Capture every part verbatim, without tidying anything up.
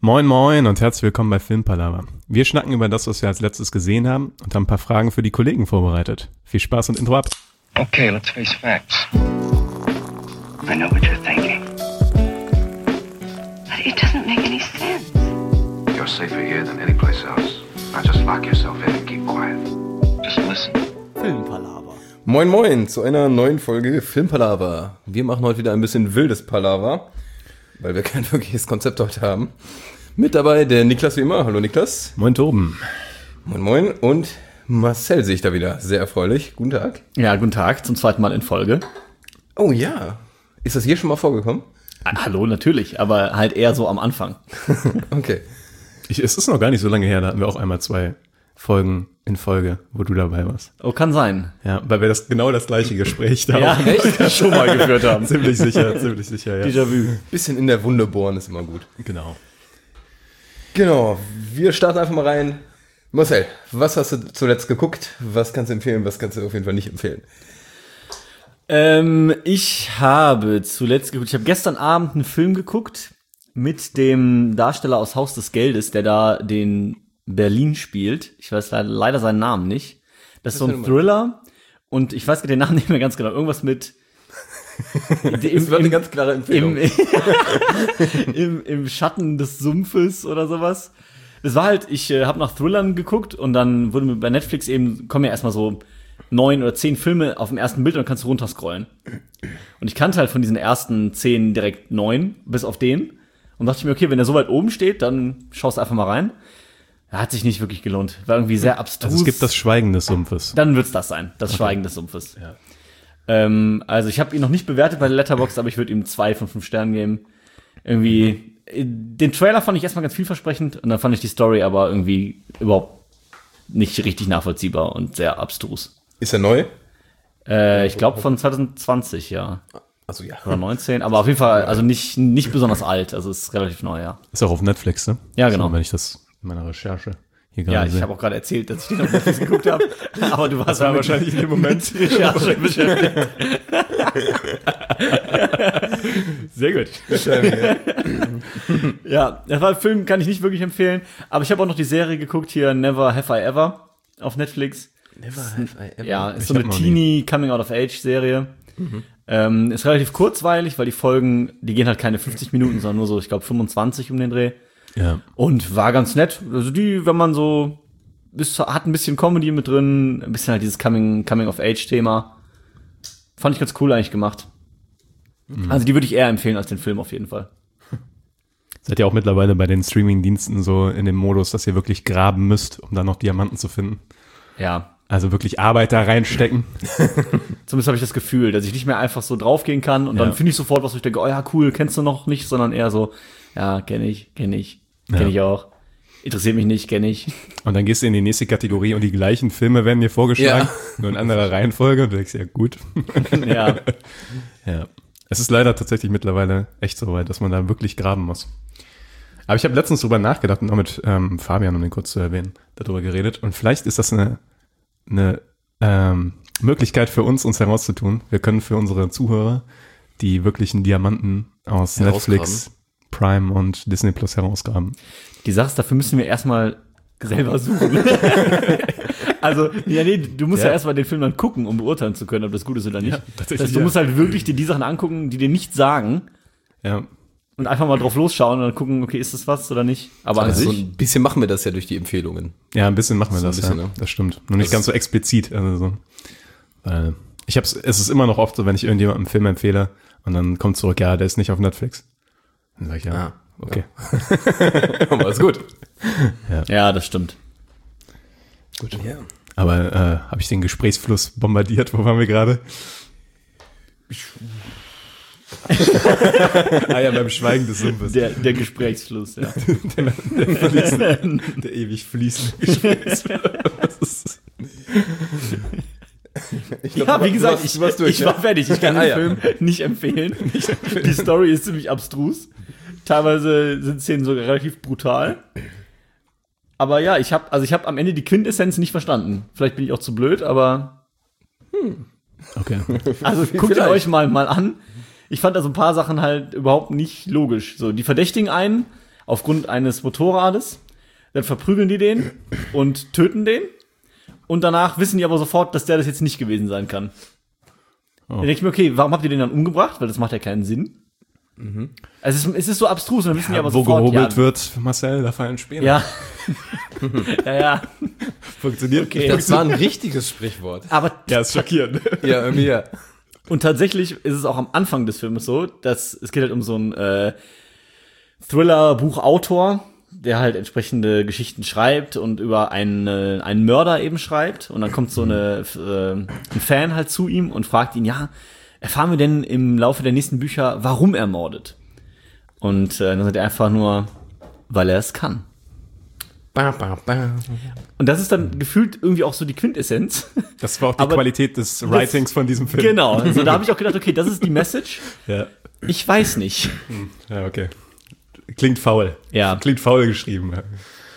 Moin moin und herzlich willkommen bei Filmpalava. Wir schnacken über das, was wir als letztes gesehen haben und haben ein paar Fragen für die Kollegen vorbereitet. Viel Spaß und Intro ab. Okay, let's face facts. I know what you're thinking. But it doesn't make any sense. You're safer here than any place else. Now just lock yourself in and keep quiet. Just listen. Filmpalava. Moin moin zu einer neuen Folge Filmpalava. Wir machen heute wieder ein bisschen wildes Palaver, weil wir kein wirkliches Konzept heute haben. Mit dabei der Niklas wie immer. Hallo Niklas. Moin Torben. Moin moin. Und Marcel sehe ich da wieder. Sehr erfreulich. Guten Tag. Ja, guten Tag, zum zweiten Mal in Folge. Oh ja. Ist das hier schon mal vorgekommen? Ah, hallo, natürlich, aber halt eher so am Anfang. Okay. Ich, es ist noch gar nicht so lange her, da hatten wir auch einmal zwei Folgen in Folge, wo du dabei warst. Oh, kann sein. Ja, weil wir das genau das gleiche Gespräch da Ja, auch echt? schon mal geführt haben. ziemlich sicher, ziemlich sicher, ja. Déjà-vu. Bisschen in der Wunde bohren ist immer gut. Genau. Genau. Wir starten einfach mal rein. Marcel, was hast du zuletzt geguckt? Was kannst du empfehlen? Was kannst du auf jeden Fall nicht empfehlen? Ähm, ich habe zuletzt geguckt, ich habe gestern Abend einen Film geguckt mit dem Darsteller aus Haus des Geldes, der da den Berlin spielt. Ich weiß leider seinen Namen nicht. Das ist so ein Thriller und ich weiß den Namen nicht mehr ganz genau. Irgendwas mit Das war eine ganz klare Empfehlung. Im, im, im Schatten des Sumpfes oder sowas. Das war halt, ich äh, habe nach Thrillern geguckt und dann wurde mir bei Netflix eben, kommen ja erstmal so neun oder zehn Filme auf dem ersten Bild und dann kannst du runterscrollen. Und ich kannte halt von diesen ersten zehn direkt neun, bis auf den. Und dachte ich mir, okay, wenn der so weit oben steht, dann schaust du einfach mal rein. Hat sich nicht wirklich gelohnt. War irgendwie sehr abstrus. Also es gibt das Schweigen des Sumpfes. Dann wird's das sein, das okay. Schweigen des Sumpfes. Ja. Ähm, also ich habe ihn noch nicht bewertet bei der Letterboxd, aber ich würde ihm zwei von fünf Sternen geben. Irgendwie, mhm. Den Trailer fand ich erstmal ganz vielversprechend und dann fand ich die Story aber irgendwie überhaupt nicht richtig nachvollziehbar und sehr abstrus. Ist er neu? Äh, ich glaube von zwanzig zwanzig, ja. Also ja. Oder neunzehn, aber auf jeden Fall, also nicht, nicht besonders alt, also ist relativ neu, ja. Ist auch auf Netflix, ne? Ja, genau. So, wenn ich das in meiner Recherche hier gerade Ja, ich habe auch gerade erzählt, dass ich den auf Netflix geguckt habe, aber du warst ja wahrscheinlich in dem Moment Recherche beschäftigt. Sehr gut. Ja, das war ein Film, kann ich nicht wirklich empfehlen, aber ich habe auch noch die Serie geguckt hier, Never Have I Ever auf Netflix. Never Have I Ever? Ja, ist so eine Teenie-Coming-out-of-Age-Serie. Mhm. Ähm, ist relativ kurzweilig, weil die Folgen, die gehen halt keine fünfzig Minuten, sondern nur so, ich glaube, fünfundzwanzig um den Dreh. Ja. Und war ganz nett. Also die, wenn man so, ist, hat ein bisschen Comedy mit drin, ein bisschen halt dieses Coming, Coming-of-Age-Thema. Fand ich ganz cool eigentlich gemacht. Mhm. Also die würde ich eher empfehlen als den Film auf jeden Fall. Seid ihr auch mittlerweile bei den Streaming-Diensten so in dem Modus, dass ihr wirklich graben müsst, um dann noch Diamanten zu finden? Ja. Also wirklich Arbeit da reinstecken. Zumindest habe ich das Gefühl, dass ich nicht mehr einfach so draufgehen kann und ja. dann finde ich sofort was, wo ich denke, oh ja, cool, kennst du noch nicht, sondern eher so, ja, kenne ich, kenne ich, kenne ja. ich auch. Interessiert mich nicht, kenne ich. Und dann gehst du in die nächste Kategorie und die gleichen Filme werden dir vorgeschlagen, ja. nur in anderer Reihenfolge und du denkst, ja gut. Ja. Ja. Es ist leider tatsächlich mittlerweile echt so weit, dass man da wirklich graben muss. Aber ich habe letztens drüber nachgedacht und auch mit ähm, Fabian, um den kurz zu erwähnen, darüber geredet. Und vielleicht ist das eine eine ähm, Möglichkeit für uns, uns herauszutun. Wir können für unsere Zuhörer die wirklichen Diamanten aus Netflix, Prime und Disney Plus herausgraben. Die Sache ist, dafür müssen wir erstmal selber suchen. Also, ja, nee, du musst ja, ja erstmal den Film dann gucken, um beurteilen zu können, ob das gut ist oder nicht. Ja, das heißt, du ja. musst halt wirklich dir die Sachen angucken, die dir nichts sagen. Ja. Und einfach mal drauf losschauen und dann gucken, okay, ist das was oder nicht. Aber also an so sich, ein bisschen machen wir das ja durch die Empfehlungen. Ja, ein bisschen machen wir so das, bisschen, ja. Ne? Das stimmt. Nur nicht das ganz so explizit. Also so. Weil ich hab's, es ist immer noch oft so, wenn ich irgendjemandem einen Film empfehle und dann kommt zurück, ja, der ist nicht auf Netflix. Dann sag ich, ja, ah, okay. Ja. Aber ist gut. Ja. ja, das stimmt. Gut. Ja. Aber äh, habe ich den Gesprächsfluss bombardiert? Wo waren wir gerade? Ah ja, beim Schweigen des Sumpfes. Der, der Gesprächsfluss, ja. der, der, fließende, der ewig fließende Gesprächsfluss. Ich glaub, ja, wie gesagt, ich, durch, ich war ja? fertig. Ich kann ah, den ja. Film nicht empfehlen. Die Story ist ziemlich abstrus. Teilweise sind Szenen sogar relativ brutal. Aber ja, ich habe also ich habe am Ende die Quintessenz nicht verstanden. Vielleicht bin ich auch zu blöd, aber hm. Okay. Also guckt ihr euch mal mal an. Ich fand da so ein paar Sachen halt überhaupt nicht logisch. So, die verdächtigen einen, aufgrund eines Motorrades. Dann verprügeln die den und töten den. Und danach wissen die aber sofort, dass der das jetzt nicht gewesen sein kann. Oh. Dann denke ich mir, okay, warum habt ihr den dann umgebracht? Weil das macht ja keinen Sinn. Mhm. Also es ist, es ist so abstrus, und dann wissen ja, die aber wo sofort, gehobelt ja, wird, Marcel, da fallen Späne. Ja. ja, ja. Funktioniert. Okay. Das war ein richtiges Sprichwort. Aber Ja, ist schockierend. Ja, irgendwie ja. und tatsächlich ist es auch am Anfang des Films so, dass es geht halt um so einen äh, Thriller-Buchautor, der halt entsprechende Geschichten schreibt und über einen, äh, einen Mörder eben schreibt. Und dann kommt so eine äh, ein Fan halt zu ihm und fragt ihn, ja, erfahren wir denn im Laufe der nächsten Bücher, warum er mordet? Und äh, dann sagt er einfach nur, weil er es kann. Ba, ba, ba. Und das ist dann gefühlt irgendwie auch so die Quintessenz. Das war auch die Aber Qualität des Writings von diesem Film. Genau, also da habe ich auch gedacht, okay, das ist die Message. Ja, Ich weiß nicht. ja okay. Klingt faul. Ja. Klingt faul geschrieben. Ja.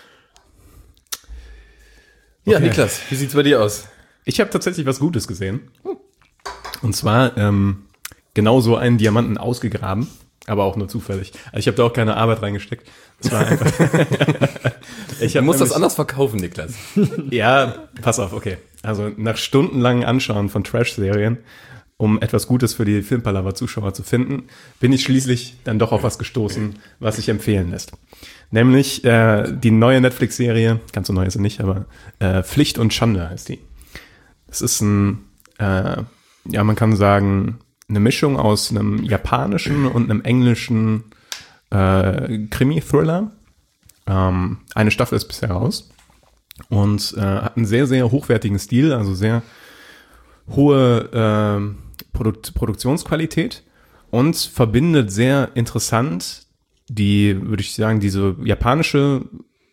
Ja, Okay. Niklas, wie sieht's bei dir aus? Ich habe tatsächlich was Gutes gesehen. Und zwar ähm, genau so einen Diamanten ausgegraben, aber auch nur zufällig. Also ich habe da auch keine Arbeit reingesteckt. Das war einfach ich Du hab musst das nämlich- anders verkaufen, Niklas. Ja, pass auf, okay. Also nach stundenlangen Anschauen von Trash-Serien, um etwas Gutes für die Filmpalava-Zuschauer zu finden, bin ich schließlich dann doch auf was gestoßen, was sich empfehlen lässt. Nämlich äh, die neue Netflix-Serie, ganz so neu ist sie nicht, aber äh, Pflicht und Schande heißt die. Es ist ein, äh, ja, man kann sagen, eine Mischung aus einem japanischen und einem englischen äh, Krimi-Thriller. Ähm, eine Staffel ist bisher raus und äh, hat einen sehr, sehr hochwertigen Stil, also sehr hohe äh, Produkt- Produktionsqualität und verbindet sehr interessant die, würde ich sagen, diese japanische,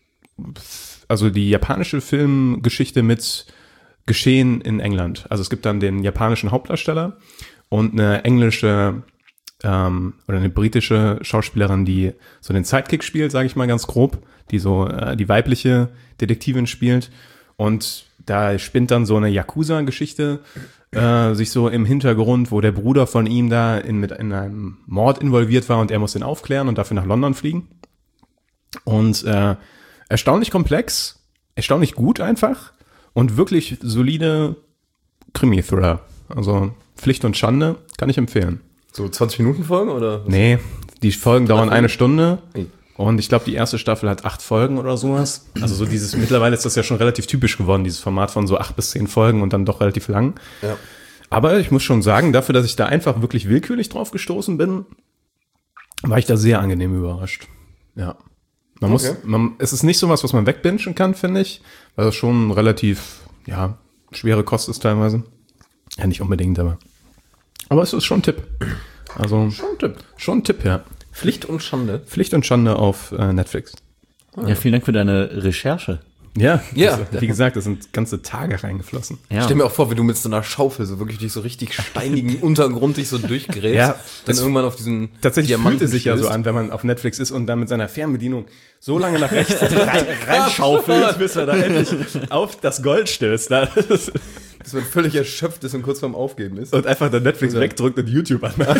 also die japanische Filmgeschichte mit Geschehen in England. Also es gibt dann den japanischen Hauptdarsteller und eine englische ähm, oder eine britische Schauspielerin, die so den Sidekick spielt, sage ich mal ganz grob, die so äh, die weibliche Detektivin spielt. Und da spinnt dann so eine Yakuza-Geschichte äh, sich so im Hintergrund, wo der Bruder von ihm da in, mit in einem Mord involviert war und er muss den aufklären und dafür nach London fliegen. Und äh, erstaunlich komplex, erstaunlich gut einfach und wirklich solide Krimi-Thriller. Also Pflicht und Schande kann ich empfehlen. So zwanzig Minuten Folgen oder? Nee, die Folgen dauern eine Stunde. Ey. Und ich glaube, die erste Staffel hat acht Folgen oder sowas. Also so dieses, mittlerweile ist das ja schon relativ typisch geworden, dieses Format von so acht bis zehn Folgen und dann doch relativ lang. Ja. Aber ich muss schon sagen, dafür, dass ich da einfach wirklich willkürlich drauf gestoßen bin, war ich da sehr angenehm überrascht. Ja. Man muss, Okay. man, es ist nicht sowas, was man wegbingen kann, finde ich, weil das schon relativ, ja, schwere Kost ist teilweise. Ja, nicht unbedingt, aber. Aber es ist schon ein Tipp. Also, schon ein Tipp. Schon ein Tipp, ja. Pflicht und Schande. Pflicht und Schande auf äh, Netflix. Ja, vielen Dank für deine Recherche. Ja, Ja. Das, wie gesagt, da sind ganze Tage reingeflossen. Ja. Stell mir auch vor, wie du mit so einer Schaufel so wirklich durch so richtig steinigen Untergrund dich so durchgräbst. Ja, dann das- irgendwann auf diesen Tatsächlich Diamanten fühlt es sich ja so stößt. an, wenn man auf Netflix ist und dann mit seiner Fernbedienung so lange nach rechts rein, reinschaufelt, bis er da endlich auf das Gold stößt. Da. Dass man völlig erschöpft ist und kurz vorm Aufgeben ist. Und einfach dann Netflix Ja. wegdrückt und YouTube anmacht.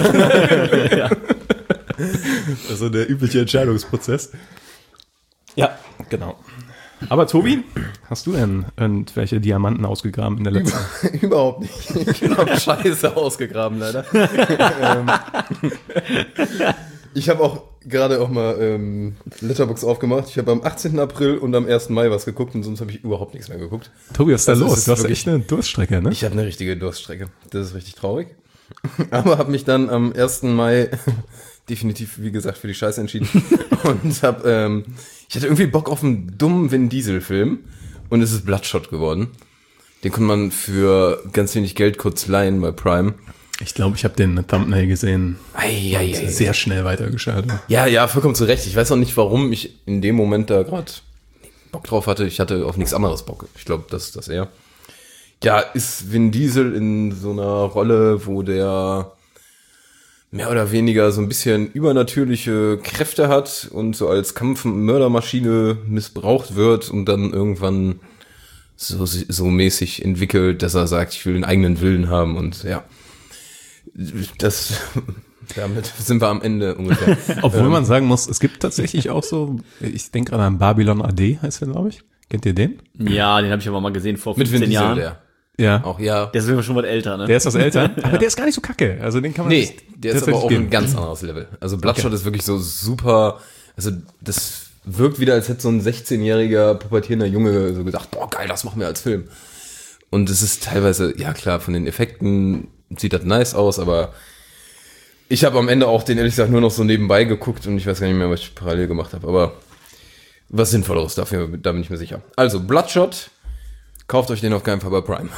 Also der übliche Entscheidungsprozess. Ja, genau. Aber Tobi, hast du denn irgendwelche Diamanten ausgegraben in der letzten? Überhaupt nicht. Ich bin auf Scheiße ausgegraben, leider. ähm, ich habe auch gerade auch mal ähm, Letterboxd aufgemacht. Ich habe am achtzehnten April und am ersten Mai was geguckt und sonst habe ich überhaupt nichts mehr geguckt. Tobi, was ist da Also es los? ist Du hast wirklich- echt eine Durststrecke, ne? Ich habe eine richtige Durststrecke. Das ist richtig traurig. Aber habe mich dann am ersten Mai definitiv, wie gesagt, für die Scheiße entschieden. Und hab, ähm, ich hatte irgendwie Bock auf einen dummen Vin Diesel-Film. Und es ist Bloodshot geworden. Den konnte man für ganz wenig Geld kurz leihen bei Prime. Ich glaube, ich habe den Thumbnail gesehen. Eieiei. Sehr schnell weitergeschaltet. Ja, ja, vollkommen zu Recht. Ich weiß auch nicht, warum ich in dem Moment da gerade Bock drauf hatte. Ich hatte auf nichts anderes Bock. Ich glaube, das ist das eher. Ja, ist Vin Diesel in so einer Rolle, wo der mehr oder weniger so ein bisschen übernatürliche Kräfte hat und so als Kampf-Mördermaschine missbraucht wird und dann irgendwann so, so mäßig entwickelt, dass er sagt, ich will einen eigenen Willen haben und ja. Das Damit sind wir am Ende ungefähr. Obwohl man sagen muss, es gibt tatsächlich auch so, ich denke gerade an Babylon A D, heißt der, glaube ich. Kennt ihr den? Ja, den habe ich aber mal gesehen vor Mit Vin fünfzehn Diesel, Jahren. der. Ja. Auch, ja. Der ist immer schon was älter, ne? Der ist was älter, aber der ist gar nicht so kacke. Also den kann man Nee, sich der ist aber tatsächlich auch geben. ein ganz anderes Level. Also Bloodshot ist wirklich so super, also das wirkt wieder, als hätte so ein sechzehnjähriger pubertierender Junge so gesagt, boah geil, das machen wir als Film. Und es ist teilweise, ja klar, von den Effekten sieht das nice aus, aber ich habe am Ende auch den ehrlich gesagt nur noch so nebenbei geguckt und ich weiß gar nicht mehr, was ich parallel gemacht habe, aber was Sinnvolleres dafür, da bin ich mir sicher. Also Bloodshot, kauft euch den auf keinen Fall bei Prime.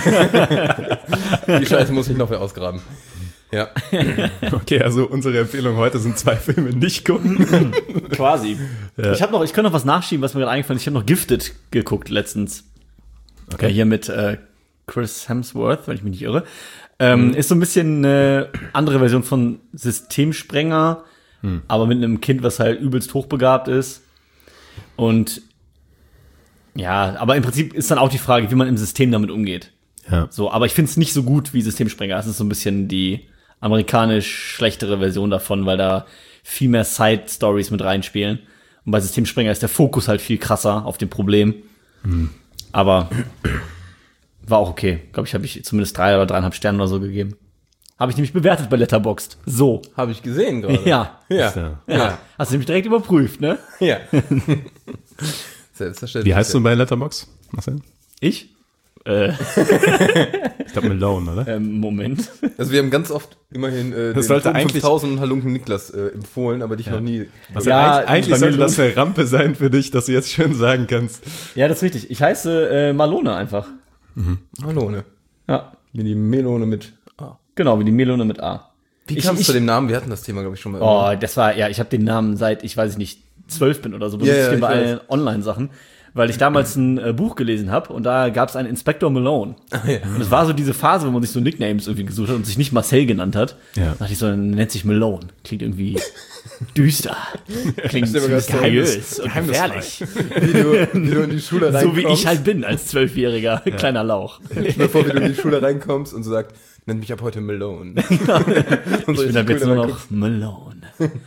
Die Scheiße muss ich noch wer ausgraben. Ja. Okay, also unsere Empfehlung heute sind zwei Filme nicht gucken. Quasi. Ich habe noch, ich kann noch was nachschieben, was mir gerade eingefallen ist. Ich habe noch Gifted geguckt letztens. Okay. Hier mit äh, Chris Hemsworth, wenn ich mich nicht irre. Ähm, mhm. Ist so ein bisschen eine andere Version von Systemsprenger, mhm. aber mit einem Kind, was halt übelst hochbegabt ist. Und ja, aber im Prinzip ist dann auch die Frage, wie man im System damit umgeht. Ja. So, aber ich finde es nicht so gut wie Systemsprenger. Es ist so ein bisschen die amerikanisch schlechtere Version davon, weil da viel mehr Side-Stories mit reinspielen. Und bei Systemsprenger ist der Fokus halt viel krasser auf dem Problem. Mhm. Aber war auch okay. Glaube ich, habe ich zumindest drei oder dreieinhalb Sterne oder so gegeben. Habe ich nämlich bewertet bei Letterboxd. So. Habe ich gesehen gerade. Ja. Ja. Ja. Ja. Hast du nämlich direkt überprüft, ne? Ja. Selbstverständlich. Wie heißt du bei Letterboxd, Marcel? Ich? Äh, Ich glaube Malone, oder? ähm, Moment. Also wir haben ganz oft immerhin äh, Das sollte eigentlich- fünftausend und Halunken Niklas äh, empfohlen, aber dich noch nie. Also Ja, eigentlich, eigentlich bei mir sollte das lohnt- eine Rampe sein für dich, dass du jetzt schön sagen kannst. Ja, das ist richtig. Ich heiße äh, Malone einfach. Melone. Ja, Wie die Melone mit A. genau, wie die Melone mit A. Wie Ich- kam es ich- zu dem Namen? Wir hatten das Thema, glaube ich, schon mal. Oh, das war, ja, ich habe den Namen seit, ich weiß nicht, zwölf bin oder so, benutze Ja, ja, ich den bei ich allen Online-Sachen, weil ich damals ein äh, Buch gelesen habe und da gab es einen Inspector Malone. ja. Und es war so diese Phase, wo man sich so Nicknames irgendwie gesucht hat und sich nicht Marcel genannt hat. Ja. Da dachte ich so, dann nennt sich Malone. Klingt irgendwie düster. Klingt Stell mir ganz mysteriös und geheimnisvoll. gefährlich. Wie du, wie du in die Schule reinkommst. So wie ich halt bin als zwölfjähriger kleiner Lauch. Ich mir vor, wie du in die Schule reinkommst und so sagst, nenn mich ab heute Melone. Ich bin ab jetzt nur noch Malone.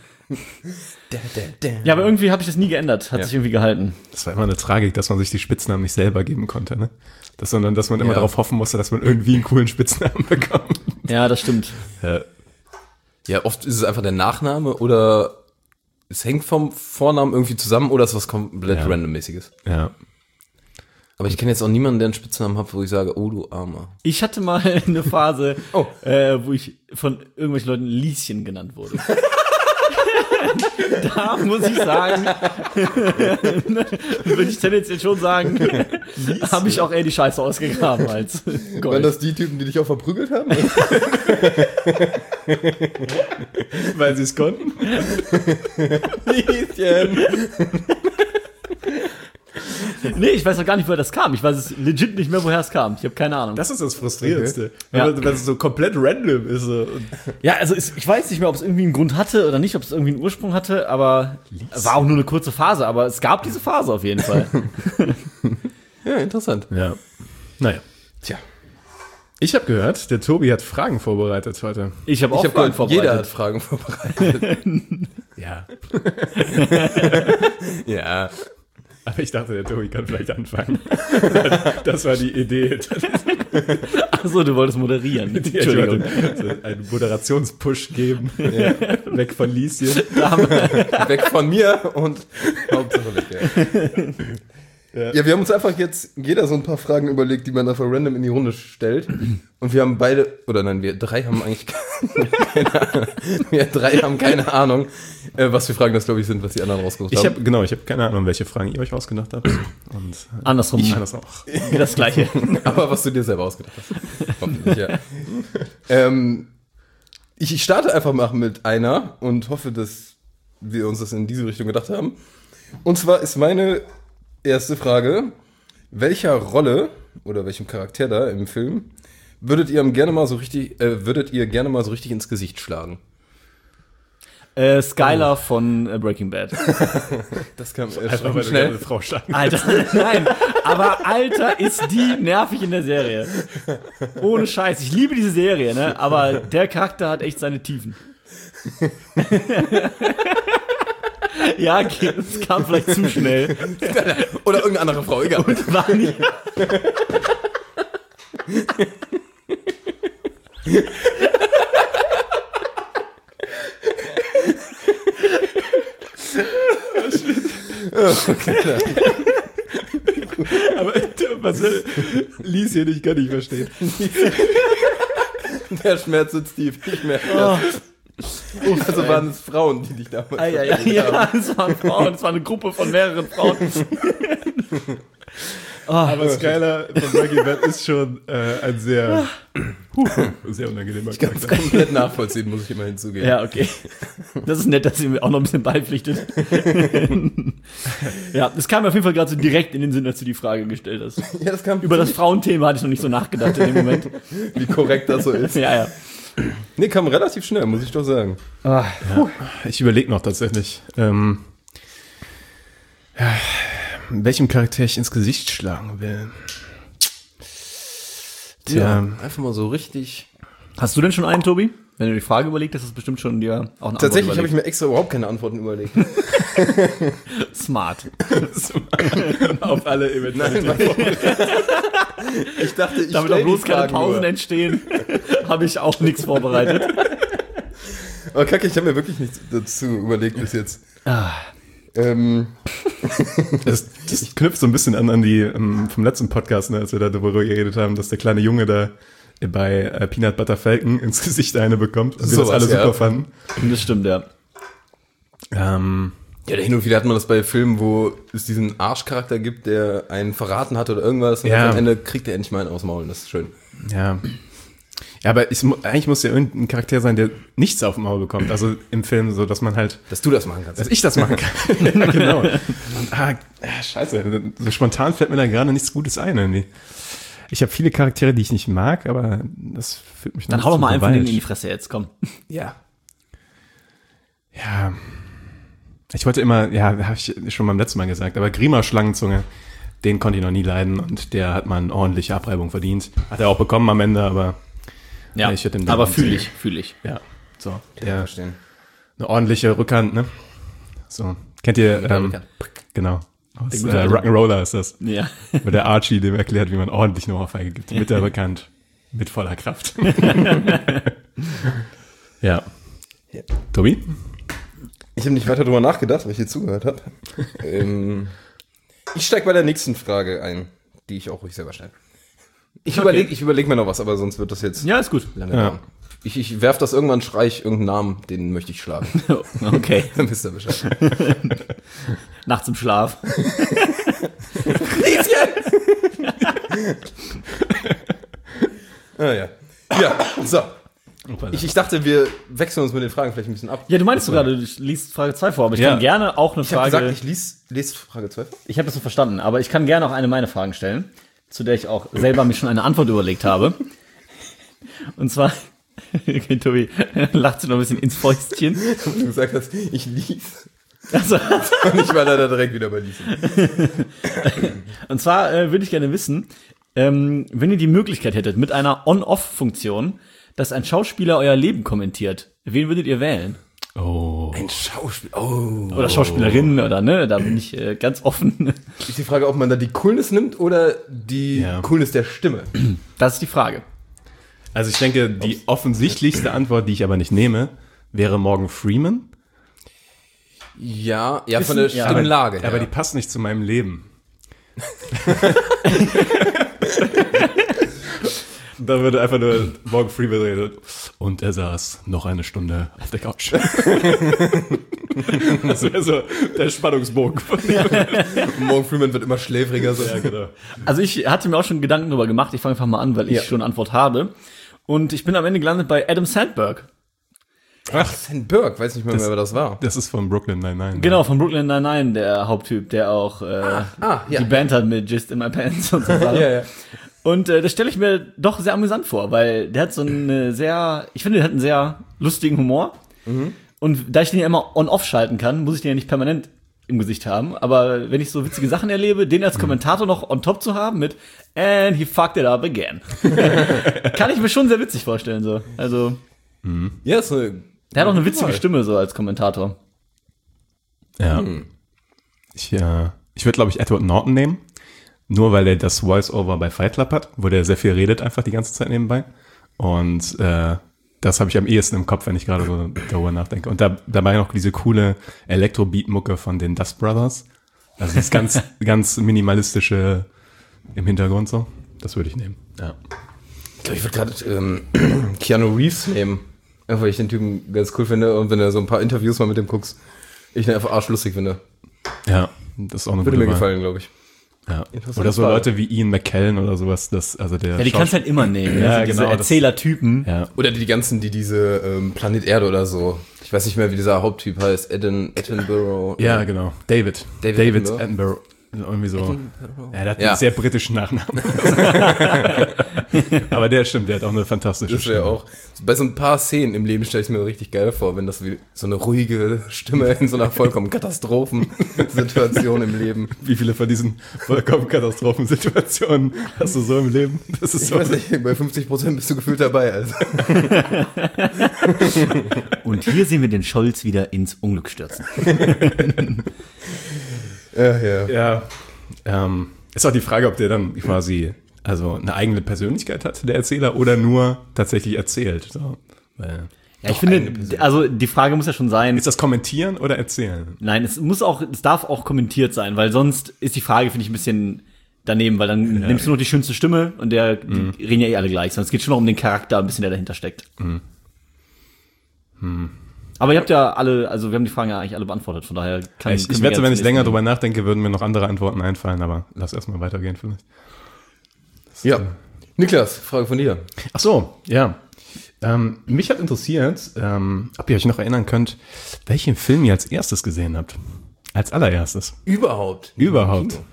Ja, aber irgendwie habe ich das nie geändert. Hat Ja. sich irgendwie gehalten. Das war immer eine Tragik, dass man sich die Spitznamen nicht selber geben konnte, ne? Das, sondern dass man immer Ja. darauf hoffen musste, dass man irgendwie einen coolen Spitznamen bekommt. Ja, das stimmt. Ja. Ja, oft ist es einfach der Nachname oder es hängt vom Vornamen irgendwie zusammen oder es ist was komplett Ja. randommäßiges. Ja. Aber ich kenne jetzt auch niemanden, der einen Spitznamen hat, wo ich sage, oh du Armer. Ich hatte mal eine Phase, Oh. äh, wo ich von irgendwelchen Leuten Lieschen genannt wurde. Da muss ich sagen, würde ich tendenziell schon sagen, habe ich auch eher die Scheiße ausgegraben als Waren Gold. das die Typen, die dich auch verprügelt haben? Weil sie es konnten. Lieschen. Nee, ich weiß noch gar nicht, woher das kam. Ich weiß es legit nicht mehr, woher es kam. Ich habe keine Ahnung. Das ist das Frustrierendste. Ja. Wenn, wenn es so komplett random ist. So. Und Ja, also es, ich weiß nicht mehr, ob es irgendwie einen Grund hatte oder nicht, ob es irgendwie einen Ursprung hatte, aber es war auch nur eine kurze Phase, aber es gab diese Phase auf jeden Fall. Ja, interessant. ja. Naja. Tja. Ich habe gehört, der Tobi hat Fragen vorbereitet heute. Ich habe auch Ich habe Fragen gehört, jeder hat vorbereitet. Fragen vorbereitet. Ja. Ja. Aber ich dachte, der Tobi kann vielleicht anfangen. Das war die Idee. Achso, du wolltest moderieren. Ich Entschuldigung. wollte so einen Moderationspush geben. Weg von Lieschen. Weg von mir und Hauptsache weg. Ja. Ja, wir haben uns einfach jetzt jeder so ein paar Fragen überlegt, die man einfach random in die Runde stellt. Und wir haben beide, oder nein, wir drei haben eigentlich keine Ahnung. Wir drei haben keine Ahnung, äh, was für Fragen das, glaube ich, sind, was die anderen rausgesucht Ich haben. habe genau, ich habe keine Ahnung, welche Fragen ihr euch ausgedacht habt. Und äh, Andersrum. ich das auch. Das Gleiche. Aber was du dir selber ausgedacht hast. Hoffentlich, ja. ähm, ich, ich starte einfach mal mit einer und hoffe, dass wir uns das in diese Richtung gedacht haben. Und zwar ist meine erste Frage, welcher Rolle oder welchem Charakter da im Film würdet ihr gerne mal so richtig, äh, würdet ihr gerne mal so richtig ins Gesicht schlagen? Äh, Skylar von äh, Breaking Bad. Das kam Einfach weil erschreckend du schnell. eine Frau schlagen. Alter, nein. Aber Alter, ist die nervig in der Serie. Ohne Scheiß. Ich liebe diese Serie, ne? Aber der Charakter hat echt seine Tiefen. Ja, okay, das kam vielleicht zu schnell. Oder irgendeine andere Frau, egal. War nicht. Aber was Lies hier nicht, kann ich verstehen. Der Schmerz sitzt tief, ich merke das. Also waren es Frauen, die dich damals Ah, ja, ja, ja, es waren Frauen, es war eine Gruppe von mehreren Frauen. Aber Skylar von Breaking Bad ist schon äh, ein sehr, huh, sehr unangenehmer Ich kann es Charakter. komplett nachvollziehen, muss ich immer hinzugeben. Ja, okay. Das ist nett, dass ihr mir auch noch ein bisschen beipflichtet. Ja, das kam mir auf jeden Fall gerade so direkt in den Sinn, als du die Frage gestellt hast. Ja, das kam Über das Frauenthema hatte ich noch nicht so nachgedacht in dem Moment. wie korrekt das so ist. Ja, ja. Nee, kam relativ schnell, muss ich doch sagen. Ja, ich überlege noch tatsächlich, ähm, ja, welchem Charakter ich ins Gesicht schlagen will. Tja, Ja, einfach mal so richtig. Hast du denn schon einen, Tobi? Wenn du die Frage überlegt hast, ist das bestimmt schon dir auch eine Tatsächlich habe Antwort ich mir extra überhaupt keine Antworten überlegt. überlegt. Smart. auf alle Eventualitäten. Ich dachte, ich Damit auch stell die bloß keine Fragen Pausen nur. entstehen, habe ich auch nichts vorbereitet. Aber kacke, ich habe mir wirklich nichts dazu überlegt bis jetzt. Ah. Ähm, Das, das knüpft so ein bisschen an, an die ähm, vom letzten Podcast, ne, als wir da darüber geredet haben, dass der kleine Junge da bei äh, Peanut Butter Falcon ins Gesicht eine bekommt und wir das Sowas, alle ja. super fanden. Das stimmt, ja. Ähm, ja, hin und wieder hat man das bei Filmen, wo es diesen Arschcharakter gibt, der einen verraten hat oder irgendwas. Und Ja. am Ende kriegt er endlich mal einen aus dem Maul. Das ist schön. ja. Ja, aber ich, mu- eigentlich muss ja irgendein Charakter sein, der nichts auf dem Maul bekommt. Also im Film so, dass man halt, Dass du das machen kannst. dass ich das machen kann. Ja, genau. Und, ah, ah, scheiße, so spontan fällt mir da gerade nichts Gutes ein irgendwie. Ich habe viele Charaktere, die ich nicht mag, aber das fühlt mich Dann noch hau doch zu mal einen von denen Gewalt. in die Fresse jetzt, komm. Ja. Ja, ich wollte immer, ja, habe ich schon beim letzten Mal gesagt, aber Grima Schlangenzunge, den konnte ich noch nie leiden und der hat mal eine ordentliche Abreibung verdient. Hat er auch bekommen am Ende, aber Ja, ich hätte ihm aber den- fühle ich, fühle ich. ja, so, Ja, der, verstehen. eine ordentliche Rückhand, ne? So, kennt ihr, ähm, Rückhand. genau, aus Der äh, gute alte- Rock'n'Roller ist das, Ja. wo der Archie dem erklärt, wie man ordentlich eine Ohrfeige gibt, mit der Rückhand, mit voller Kraft. Ja. Ja. Tobi? Ich habe nicht weiter drüber nachgedacht, weil ich hier zugehört habe. ähm, ich steige bei der nächsten Frage ein, die ich auch ruhig selber stelle. Ich Okay. überlege ich überleg mir noch was, aber sonst wird das jetzt Ja, ist gut. lange Ja. dauern. Ich, ich werf das irgendwann, schrei ich irgendeinen Namen, den möchte ich schlagen. Okay. Dann wisst ihr Bescheid. Nachts im Schlaf. Ah ja. Ja, so. Ich, ich dachte, wir wechseln uns mit den Fragen vielleicht ein bisschen ab. Ja, du meinst du gerade, du liest Frage zwei vor, aber ich Ja. kann gerne auch eine Ich habe Frage. gesagt, ich lies, lese Frage zwölf. Ich habe das so verstanden, aber ich kann gerne auch eine meiner Fragen stellen, zu der ich auch selber mir schon eine Antwort überlegt habe. Und zwar, okay, Tobi lacht sich noch ein bisschen ins Fäustchen. Wo du gesagt hast, ich lies. Also, Und ich war da direkt wieder bei Liesen. und zwar äh, würde ich gerne wissen, ähm, wenn ihr die Möglichkeit hättet, mit einer On-Off-Funktion, dass ein Schauspieler euer Leben kommentiert, wen würdet ihr wählen? Oh. Ein Schauspiel. Oh. Oder Schauspielerin oder ne? Da bin ich äh, ganz offen. Ist die Frage, ob man da die Coolness nimmt oder die Ja. Coolness der Stimme? Das ist die Frage. Also ich denke, die offensichtlichste Antwort, die ich aber nicht nehme, wäre Morgan Freeman. Ja, ja, Ist von der ein- ja. Stimmlage. Aber ja. die passt nicht zu meinem Leben. Da würde einfach nur Morgan Freeman reden. Und er saß noch eine Stunde auf der Couch. Das wäre so der Spannungsbogen von dem. Morgan Freeman wird immer schläfriger. So. Ja, genau. Also ich hatte mir auch schon Gedanken darüber gemacht. Ich fange einfach mal an, weil ich Ja. schon eine Antwort habe. Und ich bin am Ende gelandet bei Adam Sandberg. Ach, Sam Burke, weiß nicht mehr, wer das war. Das ist von Brooklyn Nine-Nine. Genau, von Brooklyn Nine-Nine, der Haupttyp, der auch äh, ah, ja. die Band hat mit Just in My Pants und so Sachen. Ja, ja. Und äh, das stelle ich mir doch sehr amüsant vor, weil der hat so eine sehr, ich finde, der hat einen sehr lustigen Humor. Mhm. Und da ich den ja immer on-off schalten kann, muss ich den ja nicht permanent im Gesicht haben. Aber wenn ich so witzige Sachen erlebe, den als Kommentator noch on top zu haben mit And he fucked it up again. Kann ich mir schon sehr witzig vorstellen, so. Also, Ja, ist eine Der hat auch eine witzige Stimme so als Kommentator. Ja. Ich, äh, ich würde, glaube ich, Edward Norton nehmen. Nur weil er das Voice-Over bei Fight Club hat, wo der sehr viel redet einfach die ganze Zeit nebenbei. Und äh, das habe ich am ehesten im Kopf, wenn ich gerade so darüber nachdenke. Und da, dabei noch diese coole Elektro-Beat-Mucke von den Dust Brothers. Also das ganz, ganz minimalistische im Hintergrund so. Das würde ich nehmen. Ja. Ich glaube, ich würde gerade ähm, Keanu Reeves nehmen. Einfach, weil ich den Typen ganz cool finde. Und wenn du so ein paar Interviews mal mit dem guckst, ich den einfach arschlustig finde. Ja, das ist auch eine Würde gute mir Wahl. gefallen, glaube ich. Ja. Interessante Oder so Frage. Leute wie Ian McKellen oder sowas. Das, also der Ja, die kannst du halt immer nehmen. Ja, Ja, diese genau, das- Erzählertypen. Ja. Oder die ganzen, die diese ähm, Planet Erde oder so. Ich weiß nicht mehr, wie dieser Haupttyp heißt. Eden, Attenborough. Ja, genau. David. David David, Attenborough. Attenborough. Irgendwie so. Ja, der hat Ja. einen sehr britischen Nachnamen. Aber der stimmt, der hat auch eine fantastische Das wäre auch. Bei so ein paar Szenen im Leben stelle ich mir richtig geil vor, wenn das wie so eine ruhige Stimme in so einer vollkommen Katastrophensituation im Leben. Wie viele von diesen vollkommen Katastrophensituationen hast du so im Leben? Das ist Ich so. weiß nicht, bei fünfzig Prozent bist du gefühlt dabei. Also. Und hier sehen wir den Scholz wieder ins Unglück stürzen. Ja, ja. Ja. Ähm, ist auch die Frage, ob der dann quasi also eine eigene Persönlichkeit hat, der Erzähler, oder nur tatsächlich erzählt. So. Weil, Ja, ich finde, also die Frage muss ja schon sein, ist das Kommentieren oder Erzählen? nein, es muss auch, es darf auch kommentiert sein, weil sonst ist die Frage, finde ich, ein bisschen daneben, weil dann nimmst du nur die schönste Stimme und der, die reden ja eh alle gleich, sondern es geht schon noch um den Charakter ein bisschen, der dahinter steckt. Aber ihr habt ja alle, also wir haben die Fragen ja eigentlich alle beantwortet, von daher kann Ich, können ich wir wette, wenn jetzt ich länger nächsten- drüber nachdenke, würden mir noch andere Antworten einfallen, aber lass erstmal weitergehen vielleicht. Ja. Niklas, Frage von dir. Ach so, ja. Ähm, mich hat interessiert, ähm, ob ihr euch noch erinnern könnt, welchen Film ihr als erstes gesehen habt. Als allererstes. Überhaupt. Überhaupt. Kino.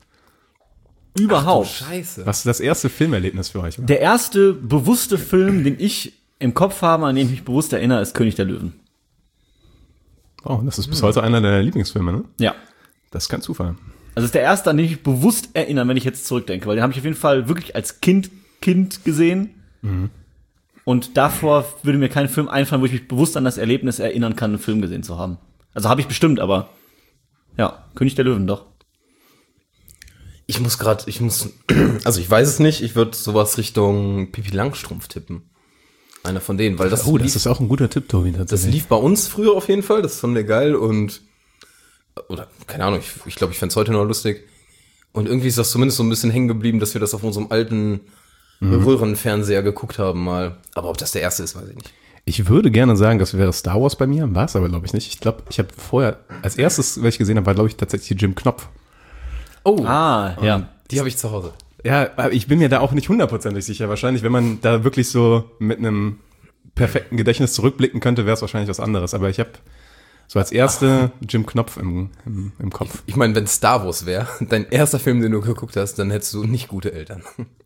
Überhaupt. Scheiße. Was das erste Filmerlebnis für euch war? Der erste bewusste Film, den ich im Kopf habe, an den ich mich bewusst erinnere, ist König der Löwen. Oh, das ist bis heute einer deiner Lieblingsfilme, ne? Ja. Das ist kein Zufall. Also das ist der erste, an den ich mich bewusst erinnere, wenn ich jetzt zurückdenke, weil den habe ich auf jeden Fall wirklich als Kind, Kind gesehen. Und davor würde mir kein Film einfallen, wo ich mich bewusst an das Erlebnis erinnern kann, einen Film gesehen zu haben. Also habe ich bestimmt, aber ja, König der Löwen doch. Ich muss gerade, ich muss, also ich weiß es nicht, ich würde sowas Richtung Pipi Langstrumpf tippen. Einer von denen, weil das, Oh, das lief, ist auch ein guter Tipp, Tobi, das tatsächlich. lief bei uns früher auf jeden Fall, das fanden wir geil und, oder, keine Ahnung, ich ich, glaub, ich fänd's heute noch lustig. Und irgendwie ist das zumindest so ein bisschen hängen geblieben, dass wir das auf unserem alten Röhrenfernseher geguckt haben mal. Aber ob das der erste ist, weiß ich nicht. Ich würde gerne sagen, das wäre Star Wars bei mir, war es aber, glaube ich, nicht. Ich glaube, ich habe vorher, als erstes, was ich gesehen habe, war, glaube ich, tatsächlich Jim Knopf. Oh, Ah, ja. die habe ich zu Hause. Ja, aber ich bin mir da auch nicht hundertprozentig sicher. Wahrscheinlich, wenn man da wirklich so mit einem perfekten Gedächtnis zurückblicken könnte, wäre es wahrscheinlich was anderes. Aber ich habe so als erste Jim Knopf im, im, im Kopf. Ich meine, wenn Star Wars wäre, dein erster Film, den du geguckt hast, dann hättest du nicht gute Eltern.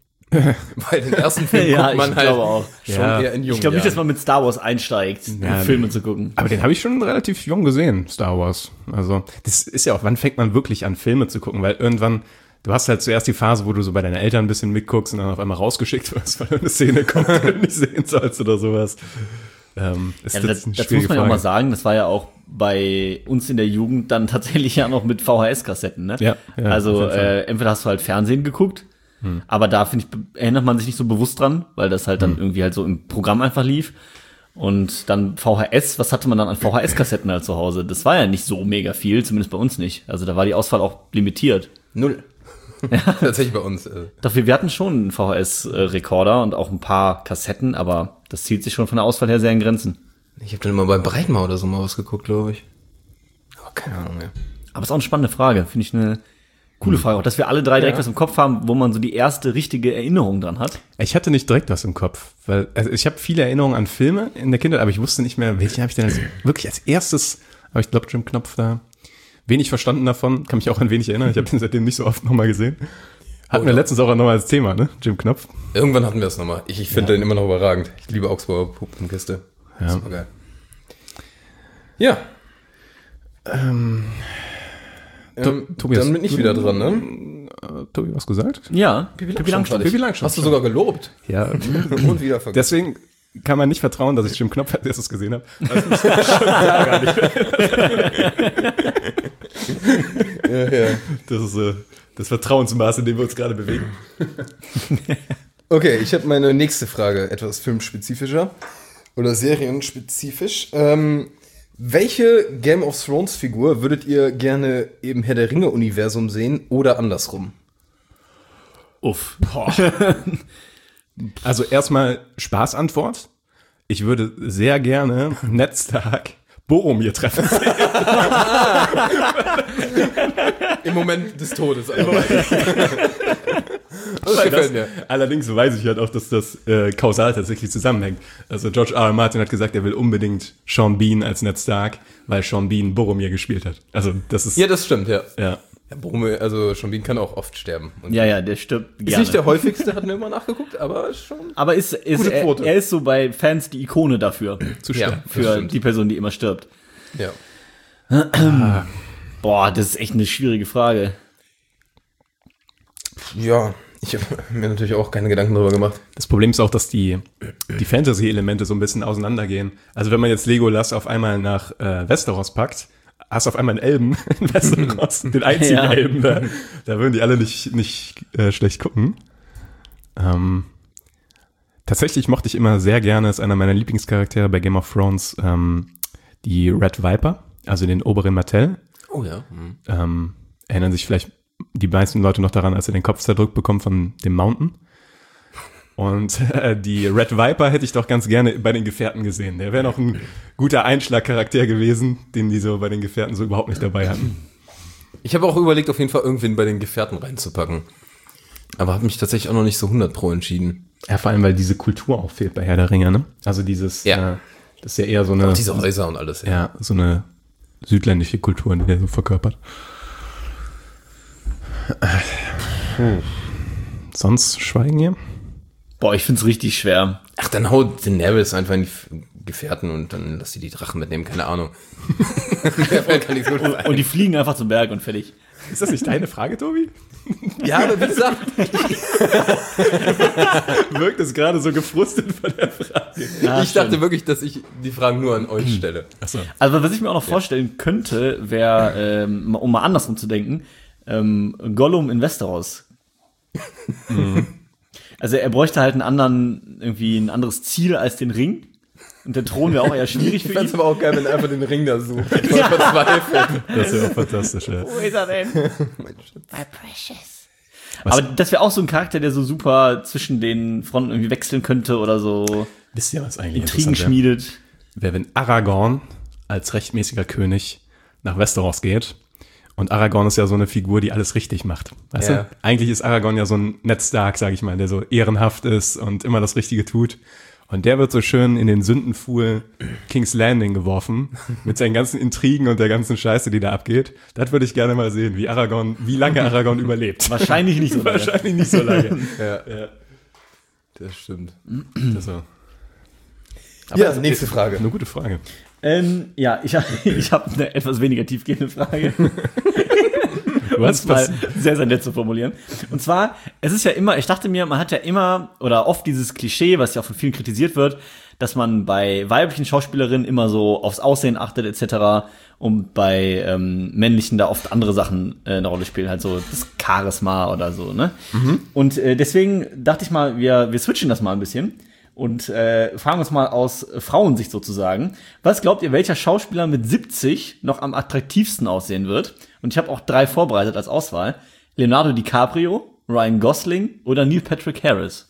Weil den ersten Film Ja, guckt man ich halt glaube auch. schon Ja. eher in jungen Ich glaube nicht, dass Jahren. man mit Star Wars einsteigt, Ja, Filme zu gucken. Aber den habe ich schon relativ jung gesehen, Star Wars. Also, das ist ja auch, wann fängt man wirklich an, Filme zu gucken? Weil irgendwann, du hast halt zuerst die Phase, wo du so bei deinen Eltern ein bisschen mitguckst und dann auf einmal rausgeschickt wirst, weil eine Szene kommt, die du nicht sehen sollst oder sowas. Ähm, ist Ja, das das, eine das schwierige muss man ja auch Frage. mal sagen, das war ja auch bei uns in der Jugend dann tatsächlich ja noch mit V H S-Kassetten, ne? Ja, ja, also auf jeden Fall. äh, entweder hast du halt Fernsehen geguckt, aber da, finde ich, be- erinnert man sich nicht so bewusst dran, weil das halt dann irgendwie halt so im Programm einfach lief. Und dann V H S, was hatte man dann an V H S-Kassetten halt zu Hause? Das war ja nicht so mega viel, zumindest bei uns nicht. Also da war die Auswahl auch limitiert. Null. Tatsächlich bei uns. Äh. Doch wir, wir hatten schon einen V H S-Rekorder und auch ein paar Kassetten, aber das zieht sich schon von der Auswahl her sehr in Grenzen. Ich habe dann immer beim Breitmau oder so mal was geguckt, glaube ich. Aber keine Ahnung mehr. Aber es ist auch eine spannende Frage, finde ich eine coole Frage. Auch, dass wir alle drei direkt Ja. was im Kopf haben, wo man so die erste richtige Erinnerung dran hat. Ich hatte nicht direkt was im Kopf, weil also ich habe viele Erinnerungen an Filme in der Kindheit, aber ich wusste nicht mehr, welchen habe ich denn als, wirklich als erstes, aber ich glaube Jim Knopf da, wenig verstanden davon, kann mich auch an wenig erinnern, ich habe den seitdem nicht so oft nochmal gesehen. Hatten wir letztens auch nochmal als Thema, ne, Jim Knopf. Irgendwann hatten wir es nochmal. Ich, ich finde den immer noch überragend. Ich liebe Augsburger Puppenkiste. Ja. Super geil. Ja. Ähm, Tobias, dann bin ich wieder dran, ne? Äh, Tobi, was gesagt? Ja, Pippi Langstrumpf. Pippi Langstrumpf. Hast du sogar gelobt. Ja, Und wieder vergessen. deswegen kann man nicht vertrauen, dass ich Jim Knopf als erstes gesehen habe. Das ist schon gar nicht. Ja, ja. Das ist äh, das Vertrauensmaß, in dem wir uns gerade bewegen. Okay, ich habe meine nächste Frage etwas filmspezifischer oder serienspezifisch. Ähm, welche Game of Thrones Figur würdet ihr gerne im Herr der Ringe Universum sehen oder andersrum? Uff. Also erstmal Spaßantwort. Ich würde sehr gerne Ned Stark Boromir treffen sehen. Im Moment des Todes. Das gefällt mir. Allerdings weiß ich halt auch, dass das äh, kausal tatsächlich zusammenhängt. Also George R. R. Martin hat gesagt, er will unbedingt Sean Bean als Ned Stark, weil Sean Bean Boromir gespielt hat. Also das ist... Ja, das stimmt, ja. Ja. Ja, Boromir, also Sean Bean kann auch oft sterben. Und Ja, ja, der stirbt ist gerne. nicht der häufigste, hatten wir immer nachgeguckt, aber schon. Aber ist, ist Gute er, Quote. er ist so bei Fans die Ikone dafür. Zu Ja, stark. das Für stimmt. die Person, die immer stirbt. Ja. Boah, das ist echt eine schwierige Frage. Ja, ich habe mir natürlich auch keine Gedanken darüber gemacht. Das Problem ist auch, dass die, die Fantasy-Elemente so ein bisschen auseinandergehen. Also wenn man jetzt Legolas auf einmal nach äh, Westeros packt, hast du auf einmal einen Elben in Westeros, den einzigen Ja. Elben da. Da würden die alle nicht, nicht äh, schlecht gucken. Ähm, tatsächlich mochte ich immer sehr gerne, ist einer meiner Lieblingscharaktere bei Game of Thrones, ähm, die Red Viper, also den Oberyn Martell. Oh ja. Mhm. Ähm, erinnern sich vielleicht die meisten Leute noch daran, als er den Kopf zerdrückt bekommt von dem Mountain. Und äh, die Red Viper hätte ich doch ganz gerne bei den Gefährten gesehen. Der wäre noch ein guter Einschlagcharakter gewesen, den die so bei den Gefährten so überhaupt nicht dabei hatten. Ich habe auch überlegt, auf jeden Fall irgendwen bei den Gefährten reinzupacken. Aber habe mich tatsächlich auch noch nicht so hundert pro entschieden. Ja, vor allem, weil diese Kultur auch fehlt bei Herr der Ringe, ne? Also dieses, Ja. äh, das ist ja eher so eine, Auch diese Häuser und alles. ja, so eine südländische Kultur, die der so verkörpert. Hm. Sonst schweigen hier? Boah, ich find's richtig schwer. Ach, dann haut Daenerys einfach in die F- Gefährten und dann lass sie die Drachen mitnehmen, keine Ahnung. Mehr kann ich so sagen. Und die fliegen einfach zum Berg und fertig. Ist das nicht deine Frage, Tobi? Ja, aber wie gesagt, Wirkt es gerade so gefrustet von der Frage. Ja, ich dachte stimmt. wirklich, dass ich die Fragen nur an euch stelle. Achso. Also was ich mir auch noch vorstellen könnte, wäre, ähm, um mal andersrum zu denken, ähm, Gollum in Westeros. Also er bräuchte halt einen anderen, irgendwie ein anderes Ziel als den Ring. Und der Thron wäre auch eher schwierig Ich für fände es ihn. aber auch geil, wenn er einfach den Ring da sucht. Voll verzweifelt. Das wäre auch fantastisch, ja. Wo ist er denn? My precious. Aber das wäre auch so ein Charakter, der so super zwischen den Fronten irgendwie wechseln könnte oder so Wisst ihr, was eigentlich Intrigen interessant schmiedet. wäre, wenn Aragorn als rechtmäßiger König nach Westeros geht. Und Aragorn ist ja so eine Figur, die alles richtig macht. Weißt Ja. du? Eigentlich ist Aragorn ja so ein Ned Stark, sag ich mal, der so ehrenhaft ist und immer das Richtige tut. Und der wird so schön in den Sündenpfuhl King's Landing geworfen, mit seinen ganzen Intrigen und der ganzen Scheiße, die da abgeht. Das würde ich gerne mal sehen, wie Aragorn, wie lange Aragorn überlebt. Wahrscheinlich nicht so lange. Wahrscheinlich nicht so lange. Ja, Ja, das stimmt. das so. Ja, nächste Frage. Eine gute Frage. Ähm, ja, ich, ich habe eine etwas weniger tiefgehende Frage. Du hast mal was, sehr, sehr nett zu formulieren. Und zwar, es ist ja immer, ich dachte mir, man hat ja immer oder oft dieses Klischee, was ja auch von vielen kritisiert wird, dass man bei weiblichen Schauspielerinnen immer so aufs Aussehen achtet et cetera und bei ähm, männlichen da oft andere Sachen äh, eine Rolle spielen, halt so das Charisma oder so, ne? Und äh, deswegen dachte ich mal, wir, wir switchen das mal ein bisschen und äh, fragen uns mal aus Frauensicht sozusagen. Was glaubt ihr, welcher Schauspieler mit siebzig noch am attraktivsten aussehen wird? Und ich habe auch drei vorbereitet als Auswahl. Leonardo DiCaprio, Ryan Gosling oder Neil Patrick Harris.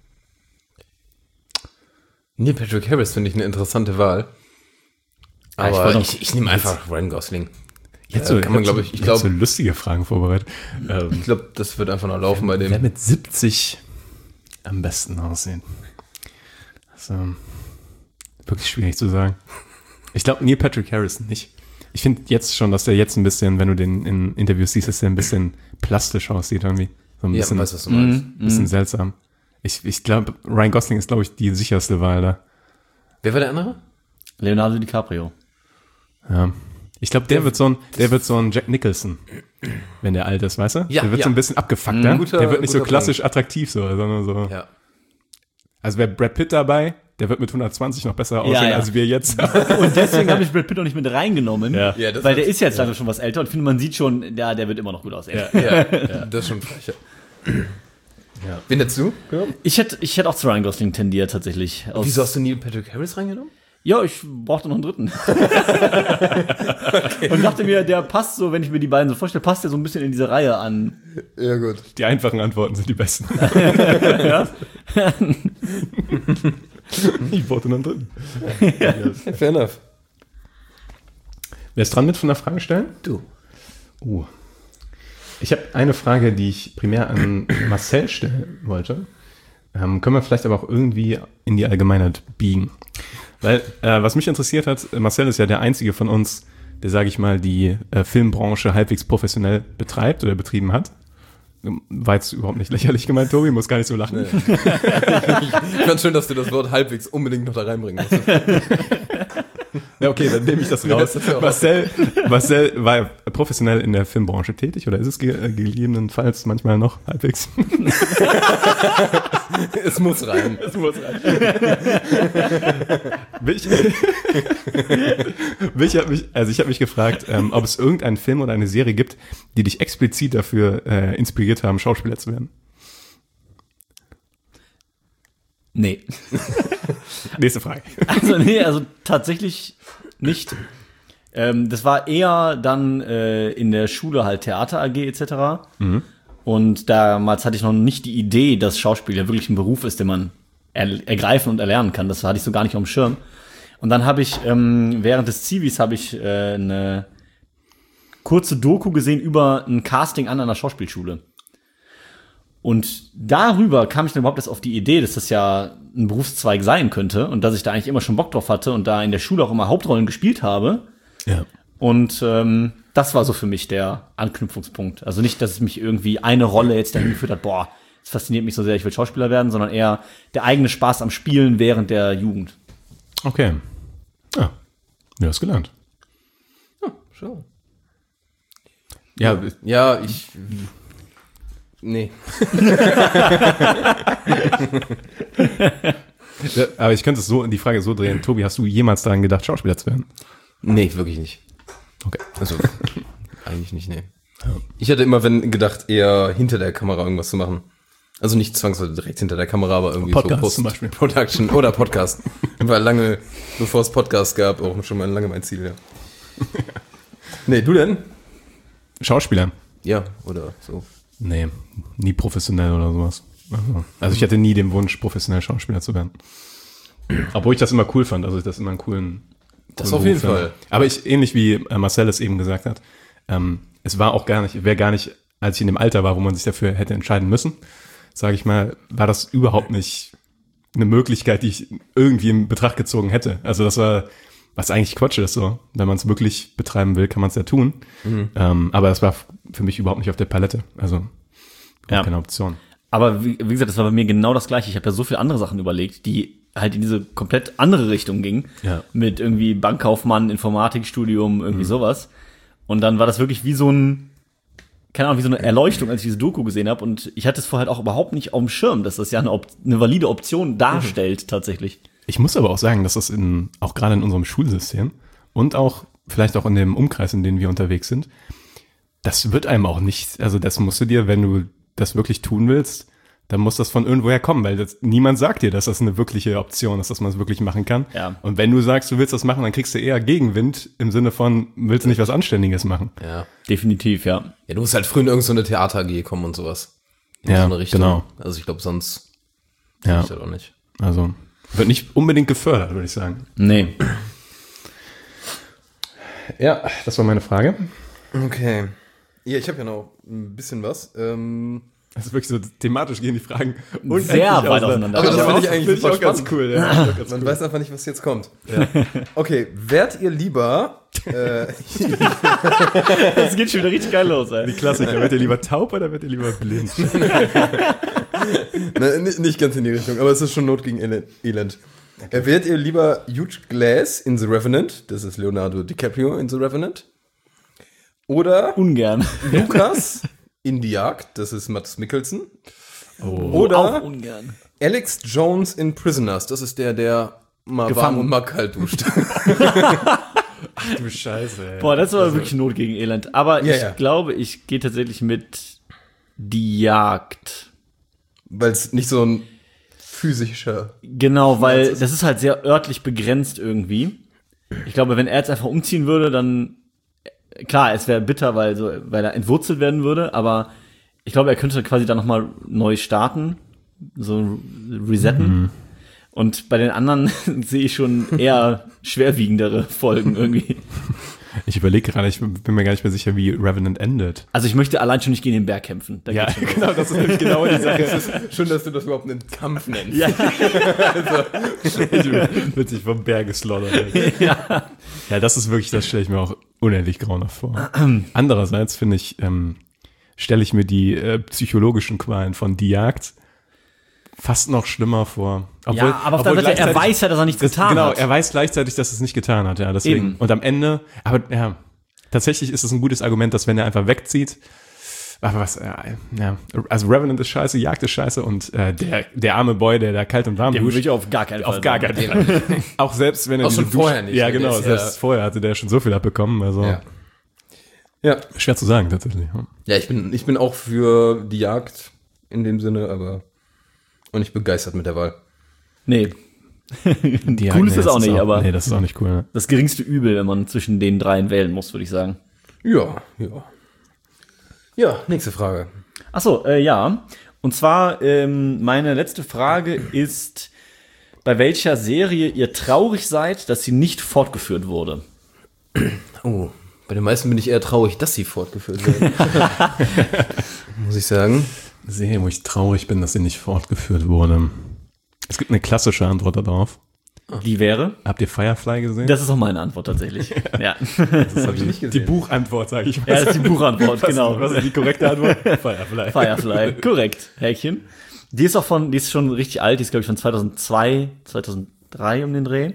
Neil Patrick Harris finde ich eine interessante Wahl. Ja, ich Aber wollte ich, noch- ich, nehme einfach Ryan Gosling. jetzt Äh, so, kann man, glaube ich, ich ich glaube, so glaube, lustige Fragen vorbereitet. Ähm, ich glaube, das wird einfach noch laufen bei wer dem. mit siebzig am besten aussehen? Also, wirklich schwierig zu sagen. Ich glaube, Neil Patrick Harris nicht. Ich finde jetzt schon, dass der jetzt ein bisschen, wenn du den in Interviews siehst, dass der ein bisschen plastisch aussieht irgendwie. So ein Ja, bisschen, weißt du, was du meinst. bisschen seltsam. Ich, ich glaube, Ryan Gosling ist, glaube ich, die sicherste Wahl da. Wer war der andere? Leonardo DiCaprio. Ja. Ich glaube, der wird so ein, der wird so ein Jack Nicholson, wenn der alt ist, weißt du? Ja, der wird ja. so ein bisschen abgefuckter. Mhm. Guter- der wird nicht so guter klassisch attraktiv, so, sondern so. Ja. Also wäre Brad Pitt dabei, der wird mit hundertzwanzig noch besser aussehen, ja. als wir jetzt. Und deswegen habe ich Brad Pitt auch nicht mit reingenommen, Ja. Ja, das weil hat- der ist jetzt leider schon was älter und ich finde, man sieht schon, ja, der wird immer noch gut aussehen. Ja. Ja, das ist schon frech. Ja. Wen hättest du? Ja. Ich hätte ich hätte auch zu Ryan Gosling tendiert, tatsächlich. Aus- Wieso hast du Neil Patrick Harris reingenommen? Ja, ich brauchte noch einen dritten. Und dachte mir, der passt so, wenn ich mir die beiden so vorstelle, passt der so ein bisschen in diese Reihe an. Ja, gut. Die einfachen Antworten sind die besten. Ich wollte noch einen dritten. Fair enough. Wer ist dran mit von der Frage stellen? Du. Uh. Ich habe eine Frage, die ich primär an Marcel stellen wollte. Ähm, können wir vielleicht aber auch irgendwie in die Allgemeinheit biegen. Weil, äh, was mich interessiert hat, Marcel ist ja der einzige von uns, der, sage ich mal, die äh, Filmbranche halbwegs professionell betreibt oder betrieben hat. War jetzt überhaupt nicht lächerlich gemeint, Tobi, muss gar nicht so lachen. Nee. Ich fand schön, dass du das Wort halbwegs unbedingt noch da reinbringen musst. Ja, okay, dann nehme ich das raus. Das ist ja auch Marcel, Marcel war professionell in der Filmbranche tätig oder ist es ge gegebenenfalls manchmal noch halbwegs? Es muss rein. Es muss rein. mich, mich hat mich, also ich habe mich gefragt, ähm, ob es irgendeinen Film oder eine Serie gibt, die dich explizit dafür äh, inspiriert haben, Schauspieler zu werden. Nee. Nächste Frage. Also, nee, also tatsächlich nicht. Ähm, das war eher dann äh, in der Schule halt Theater A G et cetera. Mhm. Und damals hatte ich noch nicht die Idee, dass Schauspiel ja wirklich ein Beruf ist, den man er ergreifen und erlernen kann. Das hatte ich so gar nicht auf dem Schirm. Und dann habe ich, ähm, während des Zivis habe ich äh, eine kurze Doku gesehen über ein Casting an einer Schauspielschule. Und darüber kam ich dann überhaupt erst auf die Idee, dass das ja ein Berufszweig sein könnte und dass ich da eigentlich immer schon Bock drauf hatte und da in der Schule auch immer Hauptrollen gespielt habe. Ja. Und ähm, das war so für mich der Anknüpfungspunkt. Also nicht, dass es mich irgendwie eine Rolle jetzt dahin geführt hat, boah, das fasziniert mich so sehr, ich will Schauspieler werden, sondern eher der eigene Spaß am Spielen während der Jugend. Okay. Ja, du hast gelernt. Schon. Ja, Ja, ich. Nee. ja, aber ich könnte es so, die Frage so drehen. Tobi, hast du jemals daran gedacht, Schauspieler zu werden? Nee, wirklich nicht. Okay. Also, eigentlich nicht, nee. Ich hatte immer, wenn gedacht, eher hinter der Kamera irgendwas zu machen. Also nicht zwangsweise direkt hinter der Kamera, aber irgendwie Podcast so zum Beispiel. Production oder Podcast. War lange, bevor es Podcast gab, auch schon mal lange mein Ziel, ja. Nee, du denn? Schauspieler? Ja, oder so. Nee, nie professionell oder sowas. Also, also ich hatte nie den Wunsch, professionell Schauspieler zu werden. Obwohl ich das immer cool fand, also ich das immer einen coolen, Das coolen auf jeden Beruf Fall. fand. Aber ich, ähnlich wie äh, Marcel es eben gesagt hat, ähm, es war auch gar nicht, wäre gar nicht, als ich in dem Alter war, wo man sich dafür hätte entscheiden müssen, sage ich mal, war das überhaupt nicht eine Möglichkeit, die ich irgendwie in Betracht gezogen hätte. Also das war, was eigentlich Quatsch ist so. Wenn man es wirklich betreiben will, kann man es ja tun. Mhm. Ähm, aber das war f- für mich überhaupt nicht auf der Palette. Also Ja. keine Option. Aber wie, wie gesagt, das war bei mir genau das Gleiche. Ich habe ja so viele andere Sachen überlegt, die halt in diese komplett andere Richtung gingen. Ja. Mit irgendwie Bankkaufmann, Informatikstudium, irgendwie Mhm. sowas. Und dann war das wirklich wie so ein, keine Ahnung, wie so eine Erleuchtung, als ich diese Doku gesehen habe. Und ich hatte es vorher halt auch überhaupt nicht auf dem Schirm, dass das ja eine, Op- eine valide Option darstellt, mhm. tatsächlich. Ich muss aber auch sagen, dass das in, auch gerade in unserem Schulsystem und auch vielleicht auch in dem Umkreis, in dem wir unterwegs sind, das wird einem auch nicht, also das musst du dir, wenn du das wirklich tun willst, dann muss das von irgendwoher kommen, weil das, niemand sagt dir, dass das eine wirkliche Option ist, dass man es wirklich machen kann. Ja. Und wenn du sagst, du willst das machen, dann kriegst du eher Gegenwind im Sinne von, willst du nicht was Anständiges machen? Ja. Definitiv, ja. Ja, du musst halt früh in irgendeine so eine Theater-A G kommen und sowas. In Ja, so eine Richtung. genau. Also ich glaube, sonst Ja, ich das auch nicht. also wird nicht unbedingt gefördert, würde ich sagen. Nee. Ja, das war meine Frage. Okay. Ja, ich habe ja noch ein bisschen was. Ähm, Das ist wirklich so, thematisch gehen die Fragen Sehr weit auseinander. Aber das Aber finde ich auch- eigentlich finde super auch ganz spannend. cool. Ja. Ganz Man cool. weiß einfach nicht, was jetzt kommt. Okay, wärt ihr lieber äh, Das geht schon wieder richtig geil los, ey. Die Klassiker, wird ihr lieber taub oder wird ihr lieber blind? ne, nicht- nicht ganz in die Richtung, aber es ist schon Not gegen Elend. Elend. Äh, wärt ihr lieber Hugh Glass in The Revenant, das ist Leonardo DiCaprio in The Revenant, oder Ungern. Lukas in Die Jagd, das ist Mads Mikkelsen, Oh. oder Auch ungern. Alex Jones in Prisoners, das ist der, der mal Gefangen. warm und mal kalt duscht. Ach du Scheiße, ey. Boah, das war wirklich Not gegen Elend. Aber Ja, ich ja. glaube, ich gehe tatsächlich mit Die Jagd. Weil es nicht so ein physischer... Genau, weil das ist halt sehr örtlich begrenzt irgendwie. Ich glaube, wenn er jetzt einfach umziehen würde, dann klar, es wäre bitter, weil so, weil er entwurzelt werden würde, aber ich glaube, er könnte quasi dann nochmal neu starten, so resetten. Mhm. Und bei den anderen sehe ich schon eher schwerwiegendere Folgen irgendwie. Ich überlege gerade, ich bin mir gar nicht mehr sicher, wie Revenant endet. Also ich möchte allein schon nicht gegen den Berg kämpfen. Da Ja, geht's schon los. genau, das ist nämlich genau die Sache. Es ist schön, dass du das überhaupt einen Kampf nennst. Ja. Wird sich vom Berg geslaughtert. Ja. Ja, das ist wirklich, das stelle ich mir auch unendlich grauenhaft vor. Andererseits finde ich, ähm, stelle ich mir die äh, psychologischen Qualen von Die Jagd fast noch schlimmer vor. Obwohl, Ja, aber auf der obwohl Seite, er gleichzeitig- weiß ja, dass er nichts das, getan genau, hat. er weiß gleichzeitig, dass er es nicht getan hat, ja, deswegen. Eben. Und am Ende, aber ja, tatsächlich ist es ein gutes Argument, dass wenn er einfach wegzieht, aber was, ja, ja, also Revenant ist scheiße, Jagd ist scheiße und äh, der, der arme Boy, der da kalt und warm Den würde duscht, ich auf gar keinen Fall auf gar sagen. keinen Fall. Auch selbst wenn er Auch schon diese vorher nicht, Ja, ne? Der genau, ist selbst ja- vorher hatte der schon so viel abbekommen, also Ja. Ja. schwer zu sagen tatsächlich. Ja. Ja, ich bin, ich bin auch für die Jagd in dem Sinne, aber und ich bin begeistert mit der Wahl. Nee. Die Cool ist nee, das auch nicht, aber Nee, das ist auch nicht cool. Ne? das geringste Übel, wenn man zwischen den dreien wählen muss, würde ich sagen. Ja, ja. Ja, nächste Frage. Ach so, äh, ja. Und zwar, ähm, meine letzte Frage ist, bei welcher Serie ihr traurig seid, dass sie nicht fortgeführt wurde. Oh, bei den meisten bin ich eher traurig, dass sie fortgeführt werden. Muss ich sagen. Sehe, wo ich traurig bin, dass sie nicht fortgeführt wurde. Es gibt eine klassische Antwort darauf. Die wäre? Habt ihr Firefly gesehen? Das ist auch meine Antwort tatsächlich. ja. Das habe ich nicht die gesehen. Buchantwort, sage ich mal. ja, das ist die Buchantwort, was, genau. Was ist die korrekte Antwort? Firefly. Firefly, korrekt, Häkchen. Die ist auch von, die ist schon richtig alt, die ist glaube ich von zweitausendzwei, zweitausenddrei um den Dreh.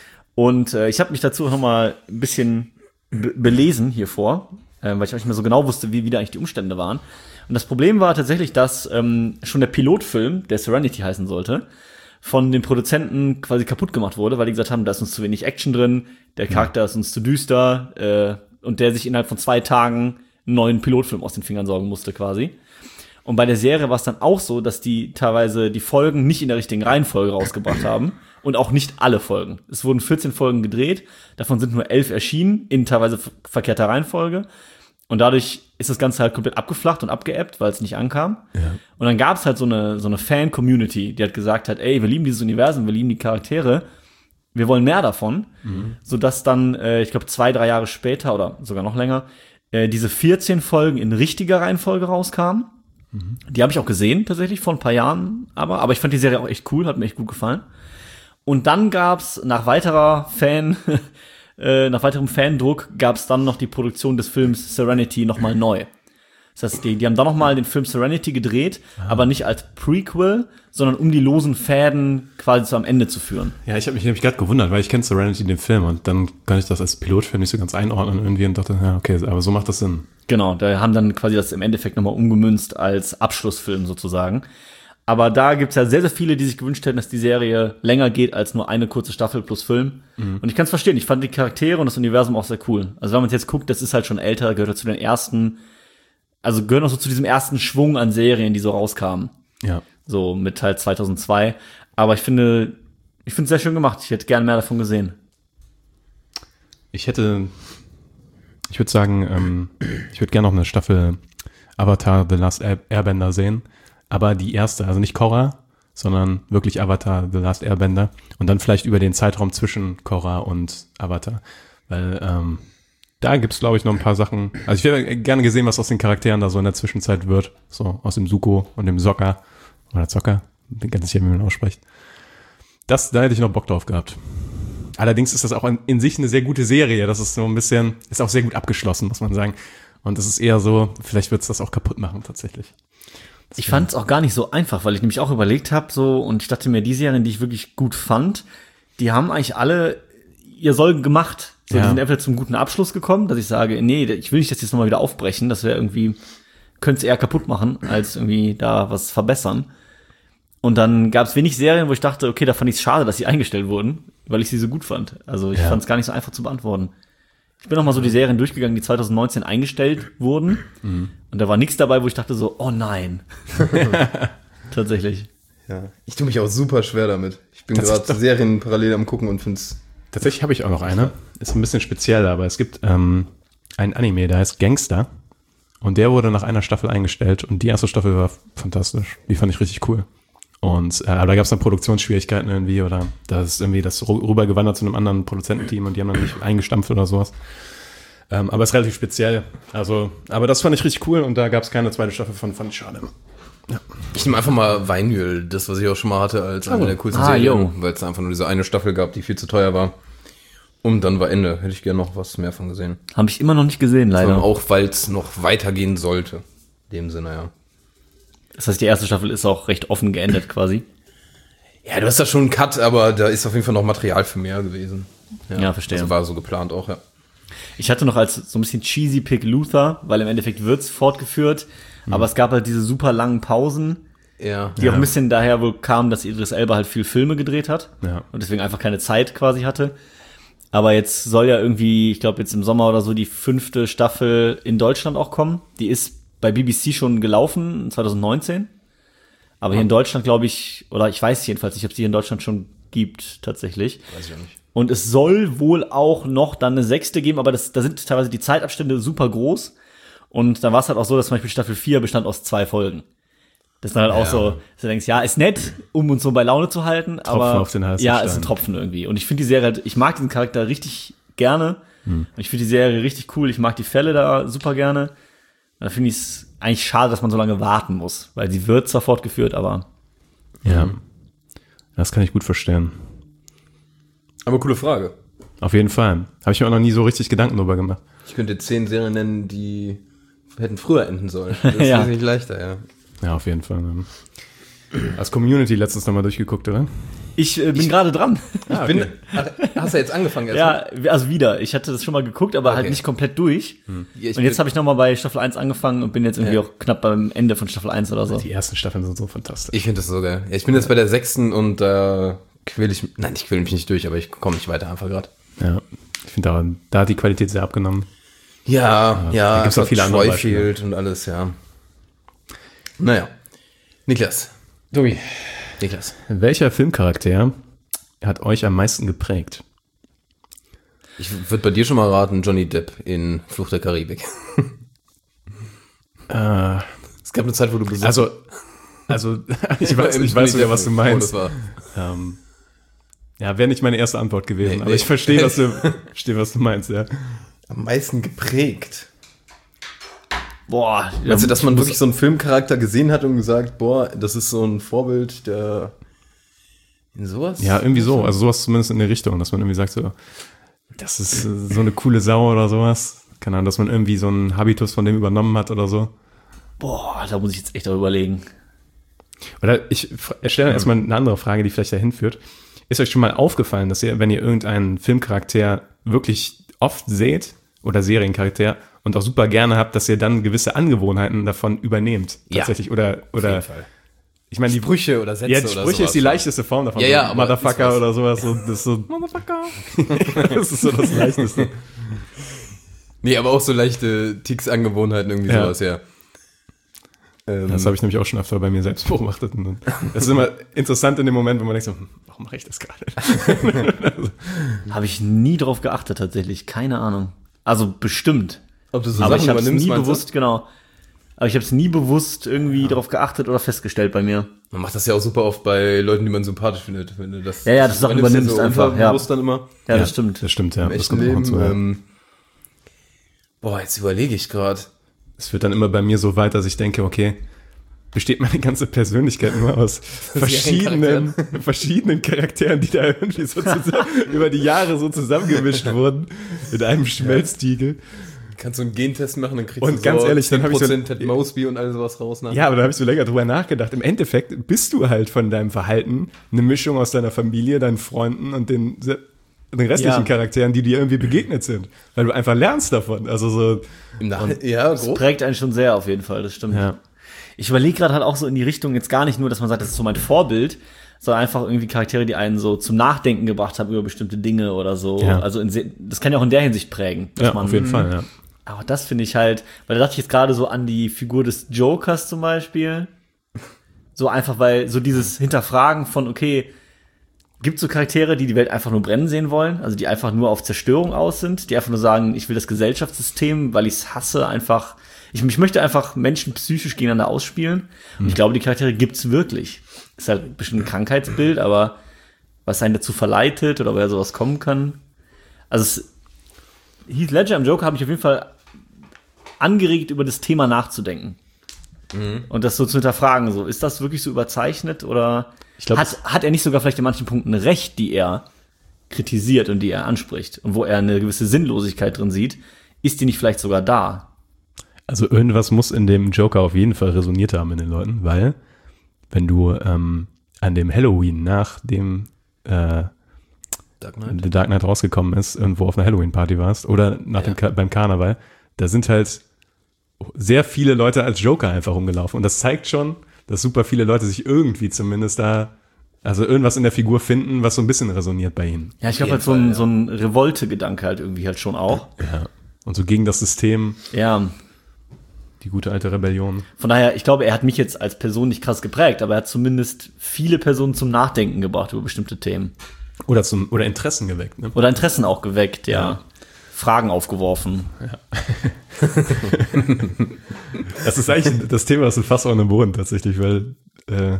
Und äh, ich habe mich dazu noch mal ein bisschen be- belesen hier vor, äh, weil ich auch nicht mehr so genau wusste, wie, wie da eigentlich die Umstände waren. Und das Problem war tatsächlich, dass ähm, schon der Pilotfilm, der Serenity heißen sollte, von den Produzenten quasi kaputt gemacht wurde, weil die gesagt haben, da ist uns zu wenig Action drin, der Charakter ist uns zu düster äh, und der sich innerhalb von zwei Tagen einen neuen Pilotfilm aus den Fingern saugen musste quasi. Und bei der Serie war es dann auch so, dass die teilweise die Folgen nicht in der richtigen Reihenfolge rausgebracht haben und auch nicht alle Folgen. Es wurden vierzehn Folgen gedreht, davon sind nur elf erschienen, in teilweise ver- verkehrter Reihenfolge. Und dadurch ist das Ganze halt komplett abgeflacht und abgeebbt, weil es nicht ankam. Ja. Und dann gab es halt so eine, so eine Fan-Community, die hat gesagt hat, ey, wir lieben dieses Universum, wir lieben die Charaktere, wir wollen mehr davon. Mhm. Sodass dann, äh, ich glaube, zwei, drei Jahre später oder sogar noch länger, äh, diese vierzehn Folgen in richtiger Reihenfolge rauskamen. Mhm. Die habe ich auch gesehen, tatsächlich, vor ein paar Jahren. Aber, aber ich fand die Serie auch echt cool, hat mir echt gut gefallen. Und dann gab's nach weiterer Fan... Äh, nach weiterem Fandruck gab es dann noch die Produktion des Films Serenity nochmal neu. Das heißt, die, die haben dann nochmal den Film Serenity gedreht, ah. aber nicht als Prequel, sondern um die losen Fäden quasi zu am Ende zu führen. Ja, ich habe mich nämlich gerade gewundert, weil ich kenne Serenity, den Film, und dann kann ich das als Pilotfilm nicht so ganz einordnen irgendwie und dachte, ja, okay, aber so macht das Sinn. Genau, da haben dann quasi das im Endeffekt nochmal umgemünzt als Abschlussfilm sozusagen. Aber da gibt's ja sehr, sehr viele, die sich gewünscht hätten, dass die Serie länger geht als nur eine kurze Staffel plus Film. Mhm. Und ich kann es verstehen. Ich fand die Charaktere und das Universum auch sehr cool. Also wenn man jetzt guckt, das ist halt schon älter, gehört zu den ersten, also gehört auch so zu diesem ersten Schwung an Serien, die so rauskamen. Ja. So mit Teil zweitausendzwei. Aber ich finde, ich finde es sehr schön gemacht. Ich hätte gerne mehr davon gesehen. Ich hätte, ich würde sagen, ähm, ich würde gerne noch eine Staffel Avatar The Last Airbender sehen. Aber die erste, also nicht Korra, sondern wirklich Avatar The Last Airbender. Und dann vielleicht über den Zeitraum zwischen Korra und Avatar. Weil ähm, da gibt's, glaube ich, noch ein paar Sachen. Also ich hätte gerne gesehen, was aus den Charakteren da so in der Zwischenzeit wird. So aus dem Zuko und dem Sokka. Oder Zocker. Bin ganz sicher, wie man ausspricht. Das, da hätte ich noch Bock drauf gehabt. Allerdings ist das auch in, in sich eine sehr gute Serie. Das ist so ein bisschen, ist auch sehr gut abgeschlossen, muss man sagen. Und das ist eher so, vielleicht wird's das auch kaputt machen, tatsächlich. Ich fand es auch gar nicht so einfach, weil ich nämlich auch überlegt habe, so, und ich dachte mir, die Serien, die ich wirklich gut fand, die haben eigentlich alle ihr Soll gemacht. So, ja. Die sind entweder zum guten Abschluss gekommen, dass ich sage, nee, ich will nicht, dass die jetzt nochmal wieder aufbrechen, das wäre irgendwie, könnte es eher kaputt machen, als irgendwie da was verbessern. Und dann gab es wenig Serien, wo ich dachte, okay, da fand ich es schade, dass sie eingestellt wurden, weil ich sie so gut fand. Also ich Ja. fand es gar nicht so einfach zu beantworten. Ich bin noch mal so die Serien durchgegangen, die zwanzig neunzehn eingestellt wurden. Mhm. Und da war nichts dabei, wo ich dachte so, oh nein. Tatsächlich. Ja. Ich tue mich auch super schwer damit. Ich bin Tatsächlich gerade Serien parallel am gucken und finde es. Tatsächlich habe ich auch noch eine. Ist ein bisschen speziell, aber es gibt ähm, ein Anime, der heißt Gangster. Und der wurde nach einer Staffel eingestellt. Und die erste Staffel war fantastisch. Die fand ich richtig cool. Und äh, aber da gab es dann Produktionsschwierigkeiten irgendwie. Oder da ist irgendwie das rü- rübergewandert zu einem anderen Produzententeam. Und die haben dann nicht eingestampft oder sowas. Ähm, aber es ist relativ speziell. Also, aber das fand ich richtig cool. Und da gab es keine zweite Staffel von. Fand ich schade. Ja. Ich nehme einfach mal Weinöl, das, was ich auch schon mal hatte, als eine der coolsten Ah, Serien, weil es einfach nur diese eine Staffel gab, die viel zu teuer war. Und dann war Ende. Hätte ich gerne noch was mehr von gesehen. Habe ich immer noch nicht gesehen, Vor allem leider. auch, weil es noch weitergehen sollte. In dem Sinne, ja. Das heißt, die erste Staffel ist auch recht offen geendet quasi. Ja, du hast da schon einen Cut, aber da ist auf jeden Fall noch Material für mehr gewesen. Ja, verstehe. Also war so geplant auch, ja. Ich hatte noch als so ein bisschen cheesy Pick Luther, weil im Endeffekt wird's fortgeführt. Aber es gab halt diese super langen Pausen, Ja. die auch ein bisschen daher wohl kamen, dass Idris Elba halt viel Filme gedreht hat. Ja. Und deswegen einfach keine Zeit quasi hatte. Aber jetzt soll ja irgendwie, ich glaube jetzt im Sommer oder so, die fünfte Staffel in Deutschland auch kommen. Die ist bei B B C schon gelaufen, zwanzig neunzehn. Aber hier in Deutschland, glaube ich, oder ich weiß jedenfalls nicht, ob es die hier in Deutschland schon gibt, tatsächlich. Weiß ich auch nicht. Und es soll wohl auch noch dann eine sechste geben, aber das, da sind teilweise die Zeitabstände super groß. Und dann war es halt auch so, dass zum Beispiel Staffel vier bestand aus zwei Folgen. Das ist dann halt auch Ja. so, dass du denkst, ja, ist nett, um uns so bei Laune zu halten, aber auf den heißen ja, Stein. ist ein Tropfen irgendwie. Und ich finde die Serie halt, ich mag diesen Charakter richtig gerne. Hm. Und ich finde die Serie richtig cool. Ich mag die Fälle da super gerne. Da finde ich es eigentlich schade, dass man so lange warten muss, weil sie wird zwar fortgeführt, aber Ja. Das kann ich gut verstehen. Aber coole Frage. Auf jeden Fall. Habe ich mir auch noch nie so richtig Gedanken drüber gemacht. Ich könnte zehn Serien nennen, die hätten früher enden sollen. Das Ja. ist nicht leichter, ja. Ja, auf jeden Fall. ähm. Als Community letztens nochmal durchgeguckt, oder? ich äh, bin gerade dran. Ich bin, ach, hast du jetzt angefangen? Erst Ja, also wieder. Ich hatte das schon mal geguckt, aber halt Okay. nicht komplett durch. Ja, ich Und jetzt bin- habe ich noch mal bei Staffel eins angefangen und bin jetzt irgendwie Ja. auch knapp beim Ende von Staffel eins oder so. Die ersten Staffeln sind so fantastisch. Ich finde das so geil. Ja, ich bin jetzt bei der sechsten und da quäl ich, nein, ich quäl mich nicht durch, aber ich komme nicht weiter einfach gerade. Ja. Ich finde, da, da hat die Qualität sehr abgenommen. Ja, ja, da gibt's auch viele andere Troy und alles, ja. Naja. Niklas. Tobi. Niklas. Welcher Filmcharakter hat euch am meisten geprägt? Ich würde bei dir schon mal raten, Johnny Depp in Fluch der Karibik. Äh, Es gab eine Zeit, wo du besucht also, also ich weiß, ich weiß wieder, was du meinst. Oh, das war. Ähm, ja, wäre nicht meine erste Antwort gewesen, Nee, aber nee. ich verstehe, was du, verstehe, was du meinst, ja. Am meisten geprägt. Boah, Meinst du, dass man wirklich so einen Filmcharakter gesehen hat und gesagt, boah, das ist so ein Vorbild, der in sowas? Ja, irgendwie so. Also sowas zumindest in der Richtung, dass man irgendwie sagt so, das ist äh, so eine coole Sau oder sowas. Keine Ahnung, dass man irgendwie so einen Habitus von dem übernommen hat oder so. boah, da muss ich jetzt echt auch überlegen. Oder ich f- stelle erstmal eine andere Frage, die vielleicht dahin führt. Ist euch schon mal aufgefallen, dass ihr, wenn ihr irgendeinen Filmcharakter wirklich oft seht oder Seriencharakter und auch super gerne habt, dass ihr dann gewisse Angewohnheiten davon übernehmt? Ja. Tatsächlich. Oder, Auf oder jeden Fall. ich meine, die Sprüche oder Sätze Ja, die oder Sprüche sowas. ist die leichteste Form davon. Ja, ja, so aber Motherfucker ist was. oder sowas. So, das ist so, Motherfucker. Das ist so das Leichteste. Nee, aber auch so leichte Ticks, Angewohnheiten, irgendwie Ja. sowas, ja. Ähm, Das habe ich nämlich auch schon öfter bei mir selbst beobachtet. Und das ist immer interessant in dem Moment, wo man denkt so, hm, warum mache ich das gerade? Habe ich nie drauf geachtet tatsächlich, keine Ahnung. Also bestimmt. ob du so aber Sachen ich habe es übernimmst, nie meinst du? bewusst, genau. Aber ich habe es nie bewusst irgendwie drauf geachtet oder festgestellt bei mir. Man macht das ja auch super oft bei Leuten, die man sympathisch findet. Wenn du das Ja, ja, das Sachen übernimmst du übernimmst einfach, ja. unbewusst dann immer. Ja, das stimmt. Das stimmt, ja. Im Das echten kommt auch Leben. hinzu, ja. Ähm, boah, jetzt überlege ich gerade. Es wird dann immer bei mir so weit, dass ich denke, okay, besteht meine ganze Persönlichkeit nur aus verschiedenen, verschiedenen Charakteren, die da irgendwie so zusammen, über die Jahre so zusammengemischt wurden, in einem Schmelztiegel. Kannst du einen Gentest machen, dann kriegst Und du ganz ehrlich, dann hab ich so- zehn Prozent Ted Mosby und all sowas raus. Ne? Ja, aber da habe ich so länger drüber nachgedacht. Im Endeffekt bist du halt von deinem Verhalten eine Mischung aus deiner Familie, deinen Freunden und den, den restlichen Ja. Charakteren, die dir irgendwie begegnet sind. Weil du einfach lernst davon. Also so, Im Nach- ja, Das grob. prägt einen schon sehr auf jeden Fall, das stimmt. ja. Ich überlege gerade halt auch so in die Richtung, jetzt gar nicht nur, dass man sagt, das ist so mein Vorbild, sondern einfach irgendwie Charaktere, die einen so zum Nachdenken gebracht haben über bestimmte Dinge oder so. Ja. Also in, se- das kann ja auch in der Hinsicht prägen. Dass Ja, man, auf jeden Fall, ja. Aber das finde ich halt, weil da dachte ich jetzt gerade so an die Figur des Jokers zum Beispiel. So einfach, weil so dieses Hinterfragen von, okay, gibt es so Charaktere, die die Welt einfach nur brennen sehen wollen? Also die einfach nur auf Zerstörung aus sind? Die einfach nur sagen, ich will das Gesellschaftssystem, weil ich es hasse, einfach, ich, ich möchte einfach Menschen psychisch gegeneinander ausspielen. Und ich glaube, die Charaktere gibt's wirklich. Ist halt bestimmt ein Krankheitsbild, aber was einen dazu verleitet oder woher sowas kommen kann. Also es, Heath Ledger im Joker habe ich auf jeden Fall angeregt, über das Thema nachzudenken. Mhm. Und das so zu hinterfragen, so, ist das wirklich so überzeichnet oder Ich glaub, hat, hat er nicht sogar vielleicht in manchen Punkten recht, die er kritisiert und die er anspricht und wo er eine gewisse Sinnlosigkeit drin sieht, ist die nicht vielleicht sogar da? Also irgendwas muss in dem Joker auf jeden Fall resoniert haben in den Leuten, weil wenn du ähm, an dem Halloween nach dem äh, Dark Knight. The Dark Knight rausgekommen ist, irgendwo auf einer Halloween-Party warst oder nach Ja. dem Ka- beim Karneval, da sind halt sehr viele Leute als Joker einfach rumgelaufen. Und das zeigt schon, dass super viele Leute sich irgendwie zumindest da, also irgendwas in der Figur finden, was so ein bisschen resoniert bei ihnen. Ja, ich glaube jeden halt so ein, Fall, ja. so ein Revolte-Gedanke halt irgendwie halt schon auch. Ja. Und so gegen das System, Ja, die gute alte Rebellion. von daher, ich glaube, er hat mich jetzt als Person nicht krass geprägt, aber er hat zumindest viele Personen zum Nachdenken gebracht über bestimmte Themen. Oder zum, oder Interessen geweckt, ne? Oder Interessen auch geweckt, ja. Ja. Fragen aufgeworfen. Das ist eigentlich, das Thema ist ein Fass ohne Boden tatsächlich, weil äh,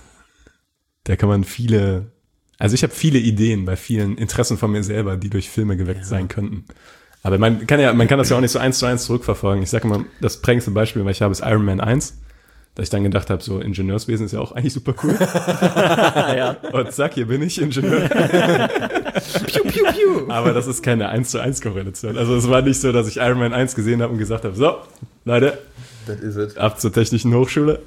da kann man viele, also ich habe viele Ideen bei vielen Interessen von mir selber, die durch Filme geweckt sein könnten. Aber man kann ja, man kann das ja auch nicht so eins zu eins zurückverfolgen. Ich sage immer, das prägendste Beispiel, weil ich habe, ist Iron Man eins, dass ich dann gedacht habe, so Ingenieurswesen ist ja auch eigentlich super cool. Ja. Und zack, hier bin ich Ingenieur. Piu, piu, piu. Aber das ist keine eins zu eins Korrelation. Also es war nicht so, dass ich Iron Man eins gesehen habe und gesagt habe, so, Leute, Das ist es. ab zur Technischen Hochschule.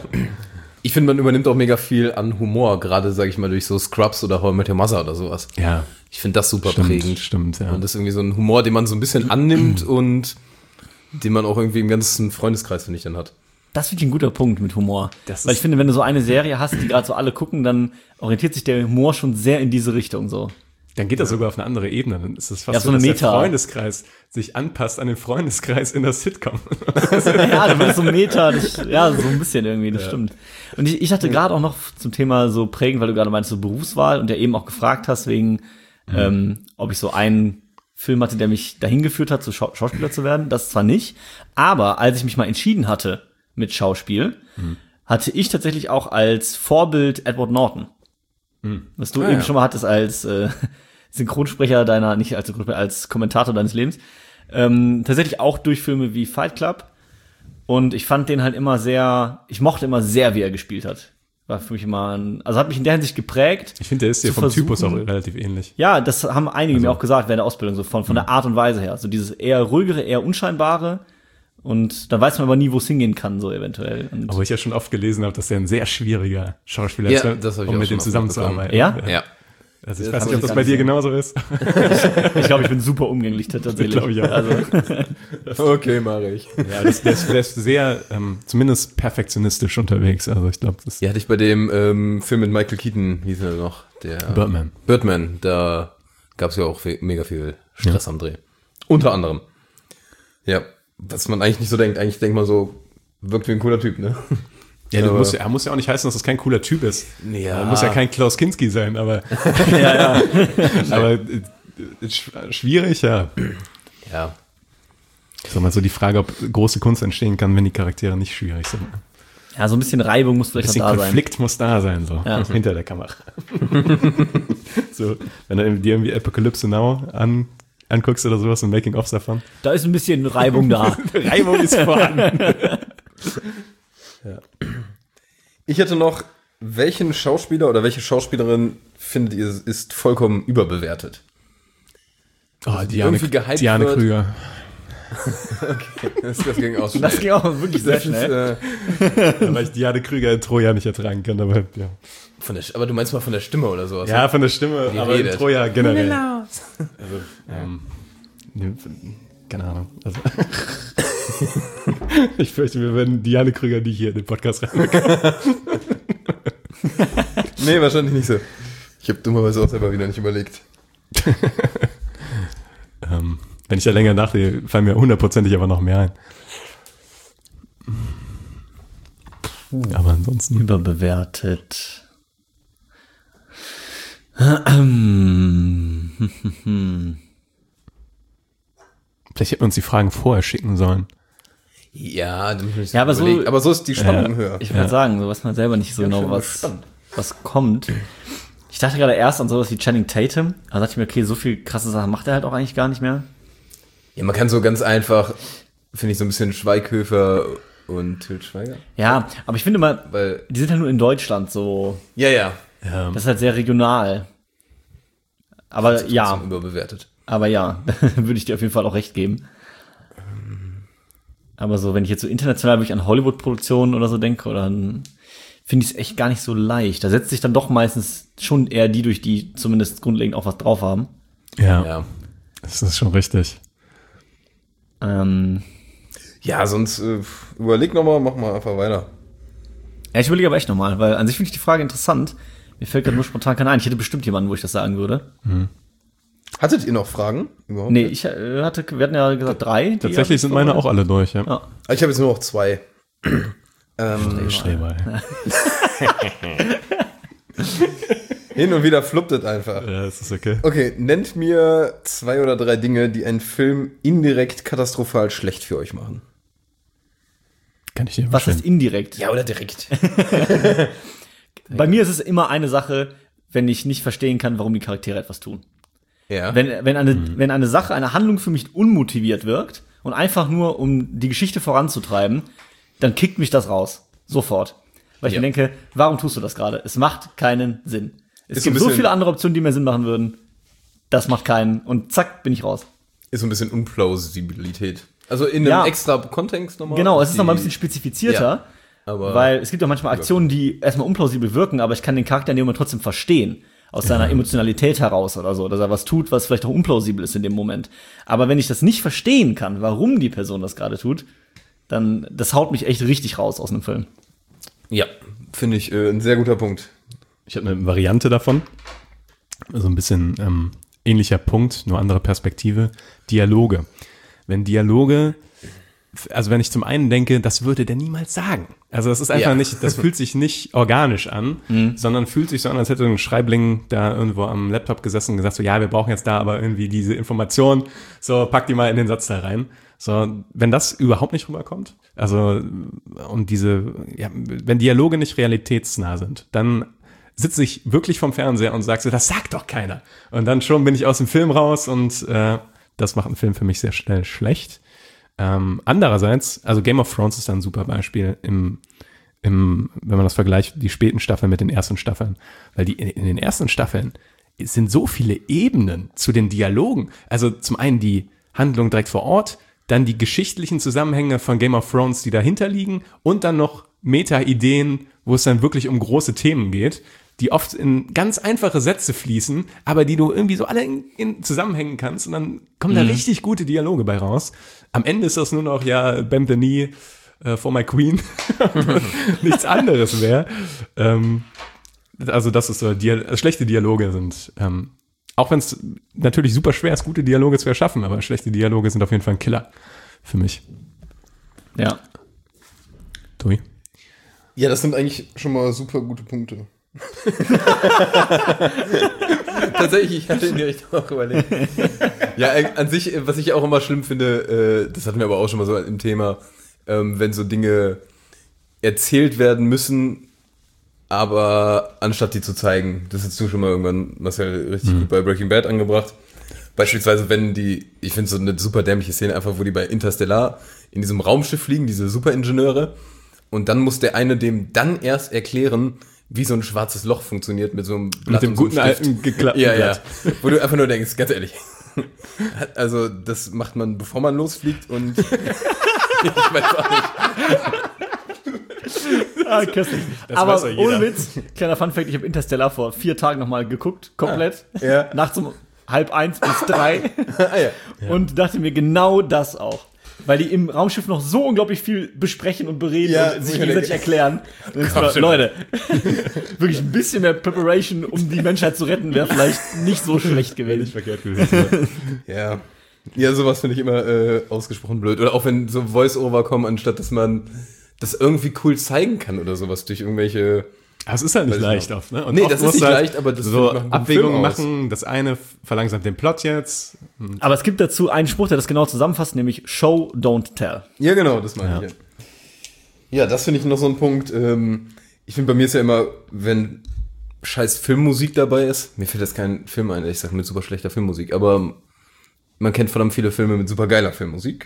Ich finde, man übernimmt auch mega viel an Humor, gerade, sag ich mal, durch so Scrubs oder How I Met Your Mother oder sowas. Ja, Ich finde das super stimmt, prägend. stimmt, ja. Und das ist irgendwie so ein Humor, den man so ein bisschen annimmt und den man auch irgendwie im ganzen Freundeskreis, finde ich, dann hat. Das finde ich ein guter Punkt mit Humor. Das Weil ist- ich finde, wenn du so eine Serie hast, die gerade so alle gucken, dann orientiert sich der Humor schon sehr in diese Richtung so. Dann geht das sogar auf eine andere Ebene. Dann ist es fast Ja, so, so eine dass der Meta. Freundeskreis sich anpasst an den Freundeskreis in der Sitcom. Ja, da wird so Meta, das, ja, so ein bisschen irgendwie, das stimmt. Und ich, ich hatte gerade auch noch zum Thema so prägend, weil du gerade meinst, so Berufswahl und ja eben auch gefragt hast, wegen, ähm, ob ich so einen Film hatte, der mich dahin geführt hat, so Schau- Schauspieler zu werden. Das zwar nicht, aber als ich mich mal entschieden hatte mit Schauspiel, hatte ich tatsächlich auch als Vorbild Edward Norton. Was du Ah, eben ja. schon mal hattest als äh, Synchronsprecher deiner, nicht als Synchronsprecher, als Kommentator deines Lebens. Ähm, tatsächlich auch durch Filme wie Fight Club. Und ich fand den halt immer sehr, ich mochte immer sehr, wie er gespielt hat. War für mich immer ein, also hat mich in der Hinsicht geprägt. Ich finde, der ist dir Zu vom Typus auch versuchen- relativ ähnlich. Ja, das haben einige Also- mir auch gesagt während der Ausbildung, so von, von der Art und Weise her. So dieses eher ruhigere, eher unscheinbare. Und dann weiß man aber nie, wo es hingehen kann, so eventuell. Und Obwohl ich ja schon oft gelesen habe, dass er ein sehr schwieriger Schauspieler Ja, ist, das hab ich um auch mit schon dem oft zusammenzuarbeiten. Ja? Ja. Also ich Das weiß hab nicht, ob ich das gar bei nicht dir so. genauso ist. ich glaube, ich bin super umgänglich tatsächlich. Glaub ich auch. Also, Okay, mache ich. Ja, das, der, ist, der ist sehr, ähm, zumindest perfektionistisch unterwegs. Also ich glaube, das ist Ja, hatte ich bei dem ähm, Film mit Michael Keaton, hieß er noch, der Birdman. Birdman, da gab es ja auch fe- mega viel Stress am Dreh. Unter anderem. Ja, was man eigentlich nicht so denkt. Eigentlich denkt man so, wirkt wie ein cooler Typ, ne? Ja, du Aber- musst, ja, muss ja auch nicht heißen, dass das kein cooler Typ ist. Ja. Er muss ja kein Klaus Kinski sein, aber, ja, ja. aber äh, sch- schwierig, ja. Ja. Ich sag mal so die Frage, ob große Kunst entstehen kann, wenn die Charaktere nicht schwierig sind. Ein ja, so ein bisschen Reibung muss vielleicht bisschen noch da sein. Konflikt muss da sein, so Ja. hinter der Kamera. So, wenn du dir irgendwie Apocalypse Now an, anguckst oder sowas, ein Making-of davon. Da ist ein bisschen Reibung da. Reibung ist vorhanden. Ich hätte noch, welchen Schauspieler oder welche Schauspielerin findet ihr ist vollkommen überbewertet? Oh, Diane, irgendwie gehypt Diane wird. Krüger. Das, das ging auch Das ging auch wirklich sehr Das ist, schnell. äh, Weil ich Diane Krüger in Troja nicht ertragen kann, aber ja. von der, aber du meinst mal von der Stimme oder sowas? Ja, von der Stimme, Die aber in redet. Troja generell. Also, ähm, nee, keine Ahnung. Also, Ich fürchte, wir werden Diane Krüger nicht hier in den Podcast reinbekommen. Nee, wahrscheinlich nicht so. Ich habe dummerweise auch selber wieder nicht überlegt. ähm, wenn ich da länger nachdenke, fallen mir hundertprozentig aber noch mehr ein. Aber ansonsten. Überbewertet. Vielleicht hätten wir uns die Fragen vorher schicken sollen. Ja, dann muss ich Ja, aber so- überlegen. aber so ist die Spannung Ja. höher. Ich würde Ja. sagen, so weiß man selber nicht so Ganz genau, schön was, gespannt. was kommt. Ich dachte gerade erst an sowas wie Channing Tatum. Da dachte ich mir, okay, so viel krasse Sachen macht er halt auch eigentlich gar nicht mehr. Ja, man kann so ganz einfach, finde ich, so ein bisschen Schweighöfer und Til Schweiger. Ja, aber ich finde mal, Weil, die sind halt nur in Deutschland so. ja, ja. Ja. Das ist halt sehr regional. Aber Trotzdem ja, überbewertet. aber ja, würde ich dir auf jeden Fall auch recht geben. Aber so, wenn ich jetzt so international wirklich an Hollywood-Produktionen oder so denke, oder dann finde ich es echt gar nicht so leicht. Da setzt sich dann doch meistens schon eher die durch, die zumindest grundlegend auch was drauf haben. Ja, Ja. das ist schon richtig. Ähm, Ja, sonst äh, überleg nochmal, mach mal einfach weiter. ja, ich überlege aber echt nochmal, weil an sich finde ich die Frage interessant. Mir fällt gerade nur spontan keiner ein. Ich hätte bestimmt jemanden, wo ich das sagen würde. Hattet ihr noch Fragen? Überhaupt? Nee, ich äh, hatte, wir hatten ja gesagt drei. die Tatsächlich hab sind ich meine auch vorbereitet. alle durch, ja. Ja. Ah, ich habe jetzt nur noch zwei. ähm, Streber, ey. hin und wieder fluppt es einfach. Ja, das ist okay. Okay, nennt mir zwei oder drei Dinge, die einen Film indirekt katastrophal schlecht für euch machen. Kann ich dir Was ist vorstellen. indirekt? Ja, oder direkt. Bei mir ist es immer eine Sache, wenn ich nicht verstehen kann, warum die Charaktere etwas tun. Ja. Wenn, wenn, eine, wenn eine Sache, eine Handlung für mich unmotiviert wirkt und einfach nur, um die Geschichte voranzutreiben, dann kickt mich das raus. Sofort. Weil ich Ja. mir denke, warum tust du das gerade? Es macht keinen Sinn. Es Ist so ein gibt so bisschen- viele andere Optionen, die mehr Sinn machen würden. Das macht keinen. Und zack, bin ich raus. Ist so ein bisschen Unplausibilität. Also in einem Ja. extra Kontext nochmal. Genau, es ist Die- nochmal ein bisschen spezifizierter. Ja, aber Weil es gibt auch manchmal Aktionen, die erstmal unplausibel wirken, aber ich kann den Charakter in dem Moment trotzdem verstehen. Aus seiner Emotionalität heraus oder so. Dass er was tut, was vielleicht auch unplausibel ist in dem Moment. Aber wenn ich das nicht verstehen kann, warum die Person das gerade tut, dann, das haut mich echt richtig raus aus einem Film. ja, finde ich äh, ein sehr guter Punkt. Ich habe eine Variante davon. So ein bisschen ähm, ähnlicher Punkt, nur andere Perspektive. Dialoge. Wenn Dialoge, also wenn ich zum einen denke, das würde der niemals sagen. Also das ist einfach Ja. nicht, das fühlt sich nicht organisch an, sondern fühlt sich so an, als hätte ein Schreibling da irgendwo am Laptop gesessen und gesagt so, ja, wir brauchen jetzt da aber irgendwie diese Information, so pack die mal in den Satz da rein. So, wenn das überhaupt nicht rüberkommt, also und diese, ja, wenn Dialoge nicht realitätsnah sind, dann sitze ich wirklich vom Fernseher und sage so, das sagt doch keiner. Und dann schon bin ich aus dem Film raus und äh, das macht einen Film für mich sehr schnell schlecht. Ähm, andererseits, also Game of Thrones ist da ein super Beispiel im, im, wenn man das vergleicht, die späten Staffeln mit den ersten Staffeln. Weil die in, in den ersten Staffeln es sind so viele Ebenen zu den Dialogen. Also zum einen die Handlung direkt vor Ort, dann die geschichtlichen Zusammenhänge von Game of Thrones, die dahinter liegen und dann noch Meta-Ideen, wo es dann wirklich um große Themen geht, die oft in ganz einfache Sätze fließen, aber die du irgendwie so alle in, in zusammenhängen kannst und dann kommen da richtig gute Dialoge bei raus. Am Ende ist das nur noch, ja, bend the knee uh, for my queen. Nichts anderes mehr. Ähm, also das ist so, Dia- schlechte Dialoge sind, ähm, auch wenn es natürlich super schwer ist, gute Dialoge zu erschaffen, aber schlechte Dialoge sind auf jeden Fall ein Killer für mich. Ja. Tobi? Ja, das sind eigentlich schon mal super gute Punkte. Tatsächlich, ich hatte in die Richtung auch überlegt. Ja, äh, an sich, äh, was ich auch immer schlimm finde, äh, das hatten wir aber auch schon mal so im Thema, ähm, wenn so Dinge erzählt werden müssen, aber anstatt die zu zeigen, das hast du schon mal irgendwann, Marcel, richtig gut bei Breaking Bad angebracht. Beispielsweise, wenn die, ich finde so eine super dämliche Szene einfach, wo die bei Interstellar in diesem Raumschiff fliegen, diese Superingenieure, und dann muss der eine dem dann erst erklären, wie so ein schwarzes Loch funktioniert mit so einem Blatt Mit dem und so einem guten Stift. alten geklappten Ja, ja. Blatt. Wo du einfach nur denkst, ganz ehrlich. Also, das macht man, bevor man losfliegt und ich weiß auch nicht. Ah, köstlich. Das Aber weiß ja jeder. ohne Witz, kleiner Funfact, ich habe Interstellar vor vier Tagen nochmal geguckt, komplett. Ja. Nachts um halb eins bis drei. Ah, ja. Und dachte mir genau das auch. weil die im Raumschiff noch so unglaublich viel besprechen und bereden Ja, und sich ich gegenseitig denke- erklären. Und ich Komm so, Leute, wirklich ein bisschen mehr Preparation, um die Menschheit zu retten, wäre vielleicht nicht so schlecht gewesen. verkehrt gewesen. Ja. Ja, sowas finde ich immer äh, ausgesprochen blöd. Oder auch wenn so Voice-Over kommen, anstatt dass man das irgendwie cool zeigen kann oder sowas durch irgendwelche. Aber es ist halt nicht Weiß ich leicht noch. oft, ne? Und Nee, oft das ist musst nicht du halt leicht, aber das so macht einen guten Abwägungen Film aus. machen. Das eine verlangsamt den Plot jetzt. Aber es gibt dazu einen Spruch, der das genau zusammenfasst, nämlich Show, don't tell. Ja, genau, das meine ich. Ja, ja das finde ich noch so ein Punkt. Ähm, ich finde, bei mir ist ja immer, wenn scheiß Filmmusik dabei ist, mir fällt jetzt kein Film ein, ich sage mit super schlechter Filmmusik, aber man kennt verdammt viele Filme mit super geiler Filmmusik.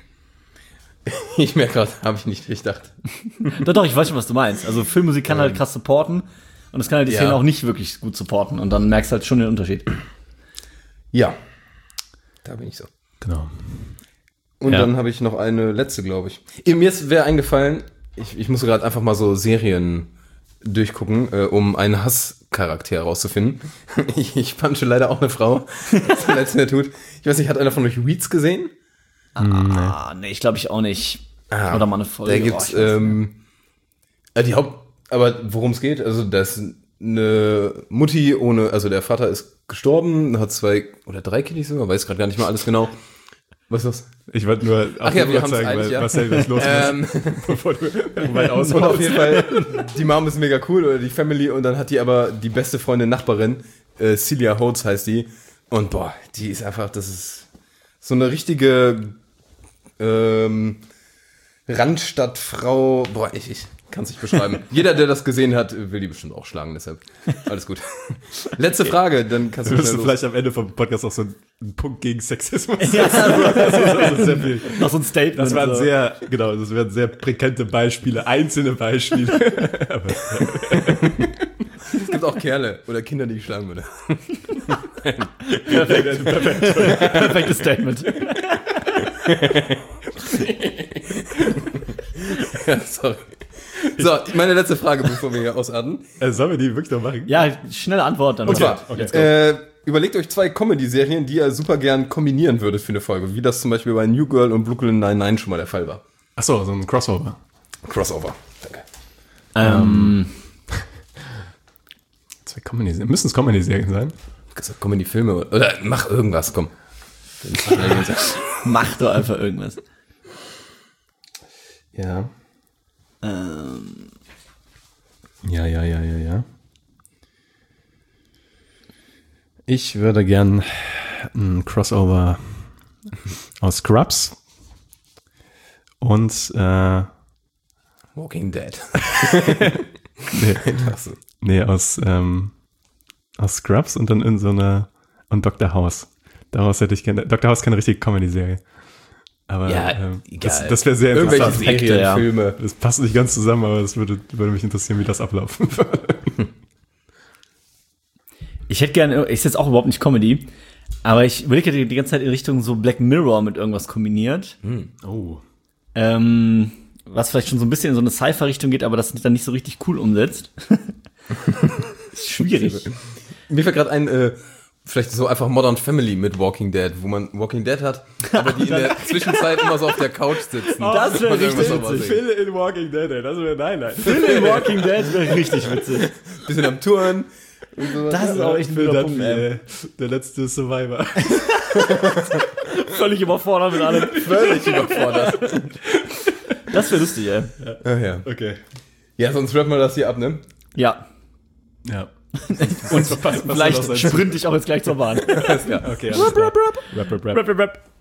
Ich merke gerade, habe ich nicht gedacht. Doch, doch, ich weiß schon, was du meinst. Also Filmmusik kann halt krass supporten und es kann halt die Ja. Szene auch nicht wirklich gut supporten und dann merkst du halt schon den Unterschied. Ja, da bin ich so. Genau. Und Ja. dann habe ich noch eine letzte, glaube ich. Mir wäre eingefallen, ich, ich muss gerade einfach mal so Serien durchgucken, äh, um einen Hasscharakter herauszufinden. Ich, ich punche leider auch eine Frau, das letzte, der tut. Ich weiß nicht, hat einer von euch Weeds gesehen? Ah, nee, ich glaube ich auch nicht. Ah, Oder mal eine Folge. Da gibt's, Oh, ich weiß ähm, äh, die Haupt, aber worum es geht, also das ist eine Mutti ohne, also der Vater ist gestorben, hat zwei oder drei Kinder sogar, weiß gerade gar nicht mal alles genau. Was ist das? Ich wollte nur Ach ja, wir haben's zeigen, eilig, weil ja. Marcel das los Ähm, bevor du weit aus. Und auf jeden Fall, die Mom ist mega cool, oder die Family, und dann hat die aber die beste Freundin, Nachbarin, äh, Celia Holtz heißt die, und boah, die ist einfach, das ist so eine richtige ähm, Randstadtfrau, boah, ich, ich kann es nicht beschreiben. Jeder, der das gesehen hat, will die bestimmt auch schlagen, deshalb alles gut. Letzte Frage, dann kannst du Wirst schnell du los. vielleicht am Ende vom Podcast auch so einen Punkt gegen Sexismus Ja. das ist also sehr viel. Noch so ein Statement. Das waren so. sehr, genau, das wären sehr prägnante Beispiele, einzelne Beispiele. Aber, Es gibt auch Kerle oder Kinder, die ich schlagen würde. perfekt, perfekt. Perfektes Statement. Ja, sorry. So, meine letzte Frage, bevor wir hier ausarten. Äh, sollen wir die wirklich noch machen? Ja, schnelle Antwort dann. Und zwar, okay. äh, überlegt euch zwei Comedy-Serien, die ihr super gern kombinieren würdet für eine Folge, wie das zum Beispiel bei New Girl und Brooklyn Nine-Nine schon mal der Fall war. Ach so, so ein Crossover. Crossover. Danke. Ähm, Zwei Comedy-Serien. Müssen es Comedy-Serien sein? Gesagt, Comedy-Filme oder mach irgendwas, komm. mach doch einfach irgendwas. Ja. Ähm, Ja, ja, ja, ja, ja. Ich würde gern ein Crossover aus Scrubs und äh, Walking Dead. nee, Einfach so. nee, aus, ähm, aus Scrubs und dann in so einer und Doktor House. Daraus hätte ich gerne. Doktor House ist keine richtige Comedy-Serie. Aber Ja, ähm, egal. das, das wäre sehr Irgendwelche interessant. Effekte, Serien, ja. Filme. Das passt nicht ganz zusammen, aber es würde, würde mich interessieren, wie das ablaufen würde. ich hätte gerne, ist jetzt auch überhaupt nicht Comedy, aber ich überlege die, die ganze Zeit in Richtung so Black Mirror mit irgendwas kombiniert. Oh. Ähm, was vielleicht schon so ein bisschen in so eine Sci-Fi-Richtung geht, aber das dann nicht so richtig cool umsetzt. ist schwierig. Mir fällt gerade ein, äh, vielleicht so einfach Modern Family mit Walking Dead, wo man Walking Dead hat, aber die in der Zwischenzeit immer so auf der Couch sitzen. Das wäre Und irgendwas richtig darüber witzig. singen. Phil in Walking Dead, ey, das wäre nein, nein. Phil in Walking Dead wäre richtig witzig. Bisschen am Touren. Und sowas. Das ist auch echt ein Phil guter Dunphy, Punkt, ey. ey. Der letzte Survivor. Völlig überfordert mit allem. Völlig überfordert. Das wäre lustig, ey. Ach ja. Okay. Ja, sonst rappen wir das hier ab, ne? Ja. Ja. Und vielleicht sprinte ich auch jetzt gleich zur Bahn. Okay, alles klar. Rap, rap, rap. Rap, rap, rap.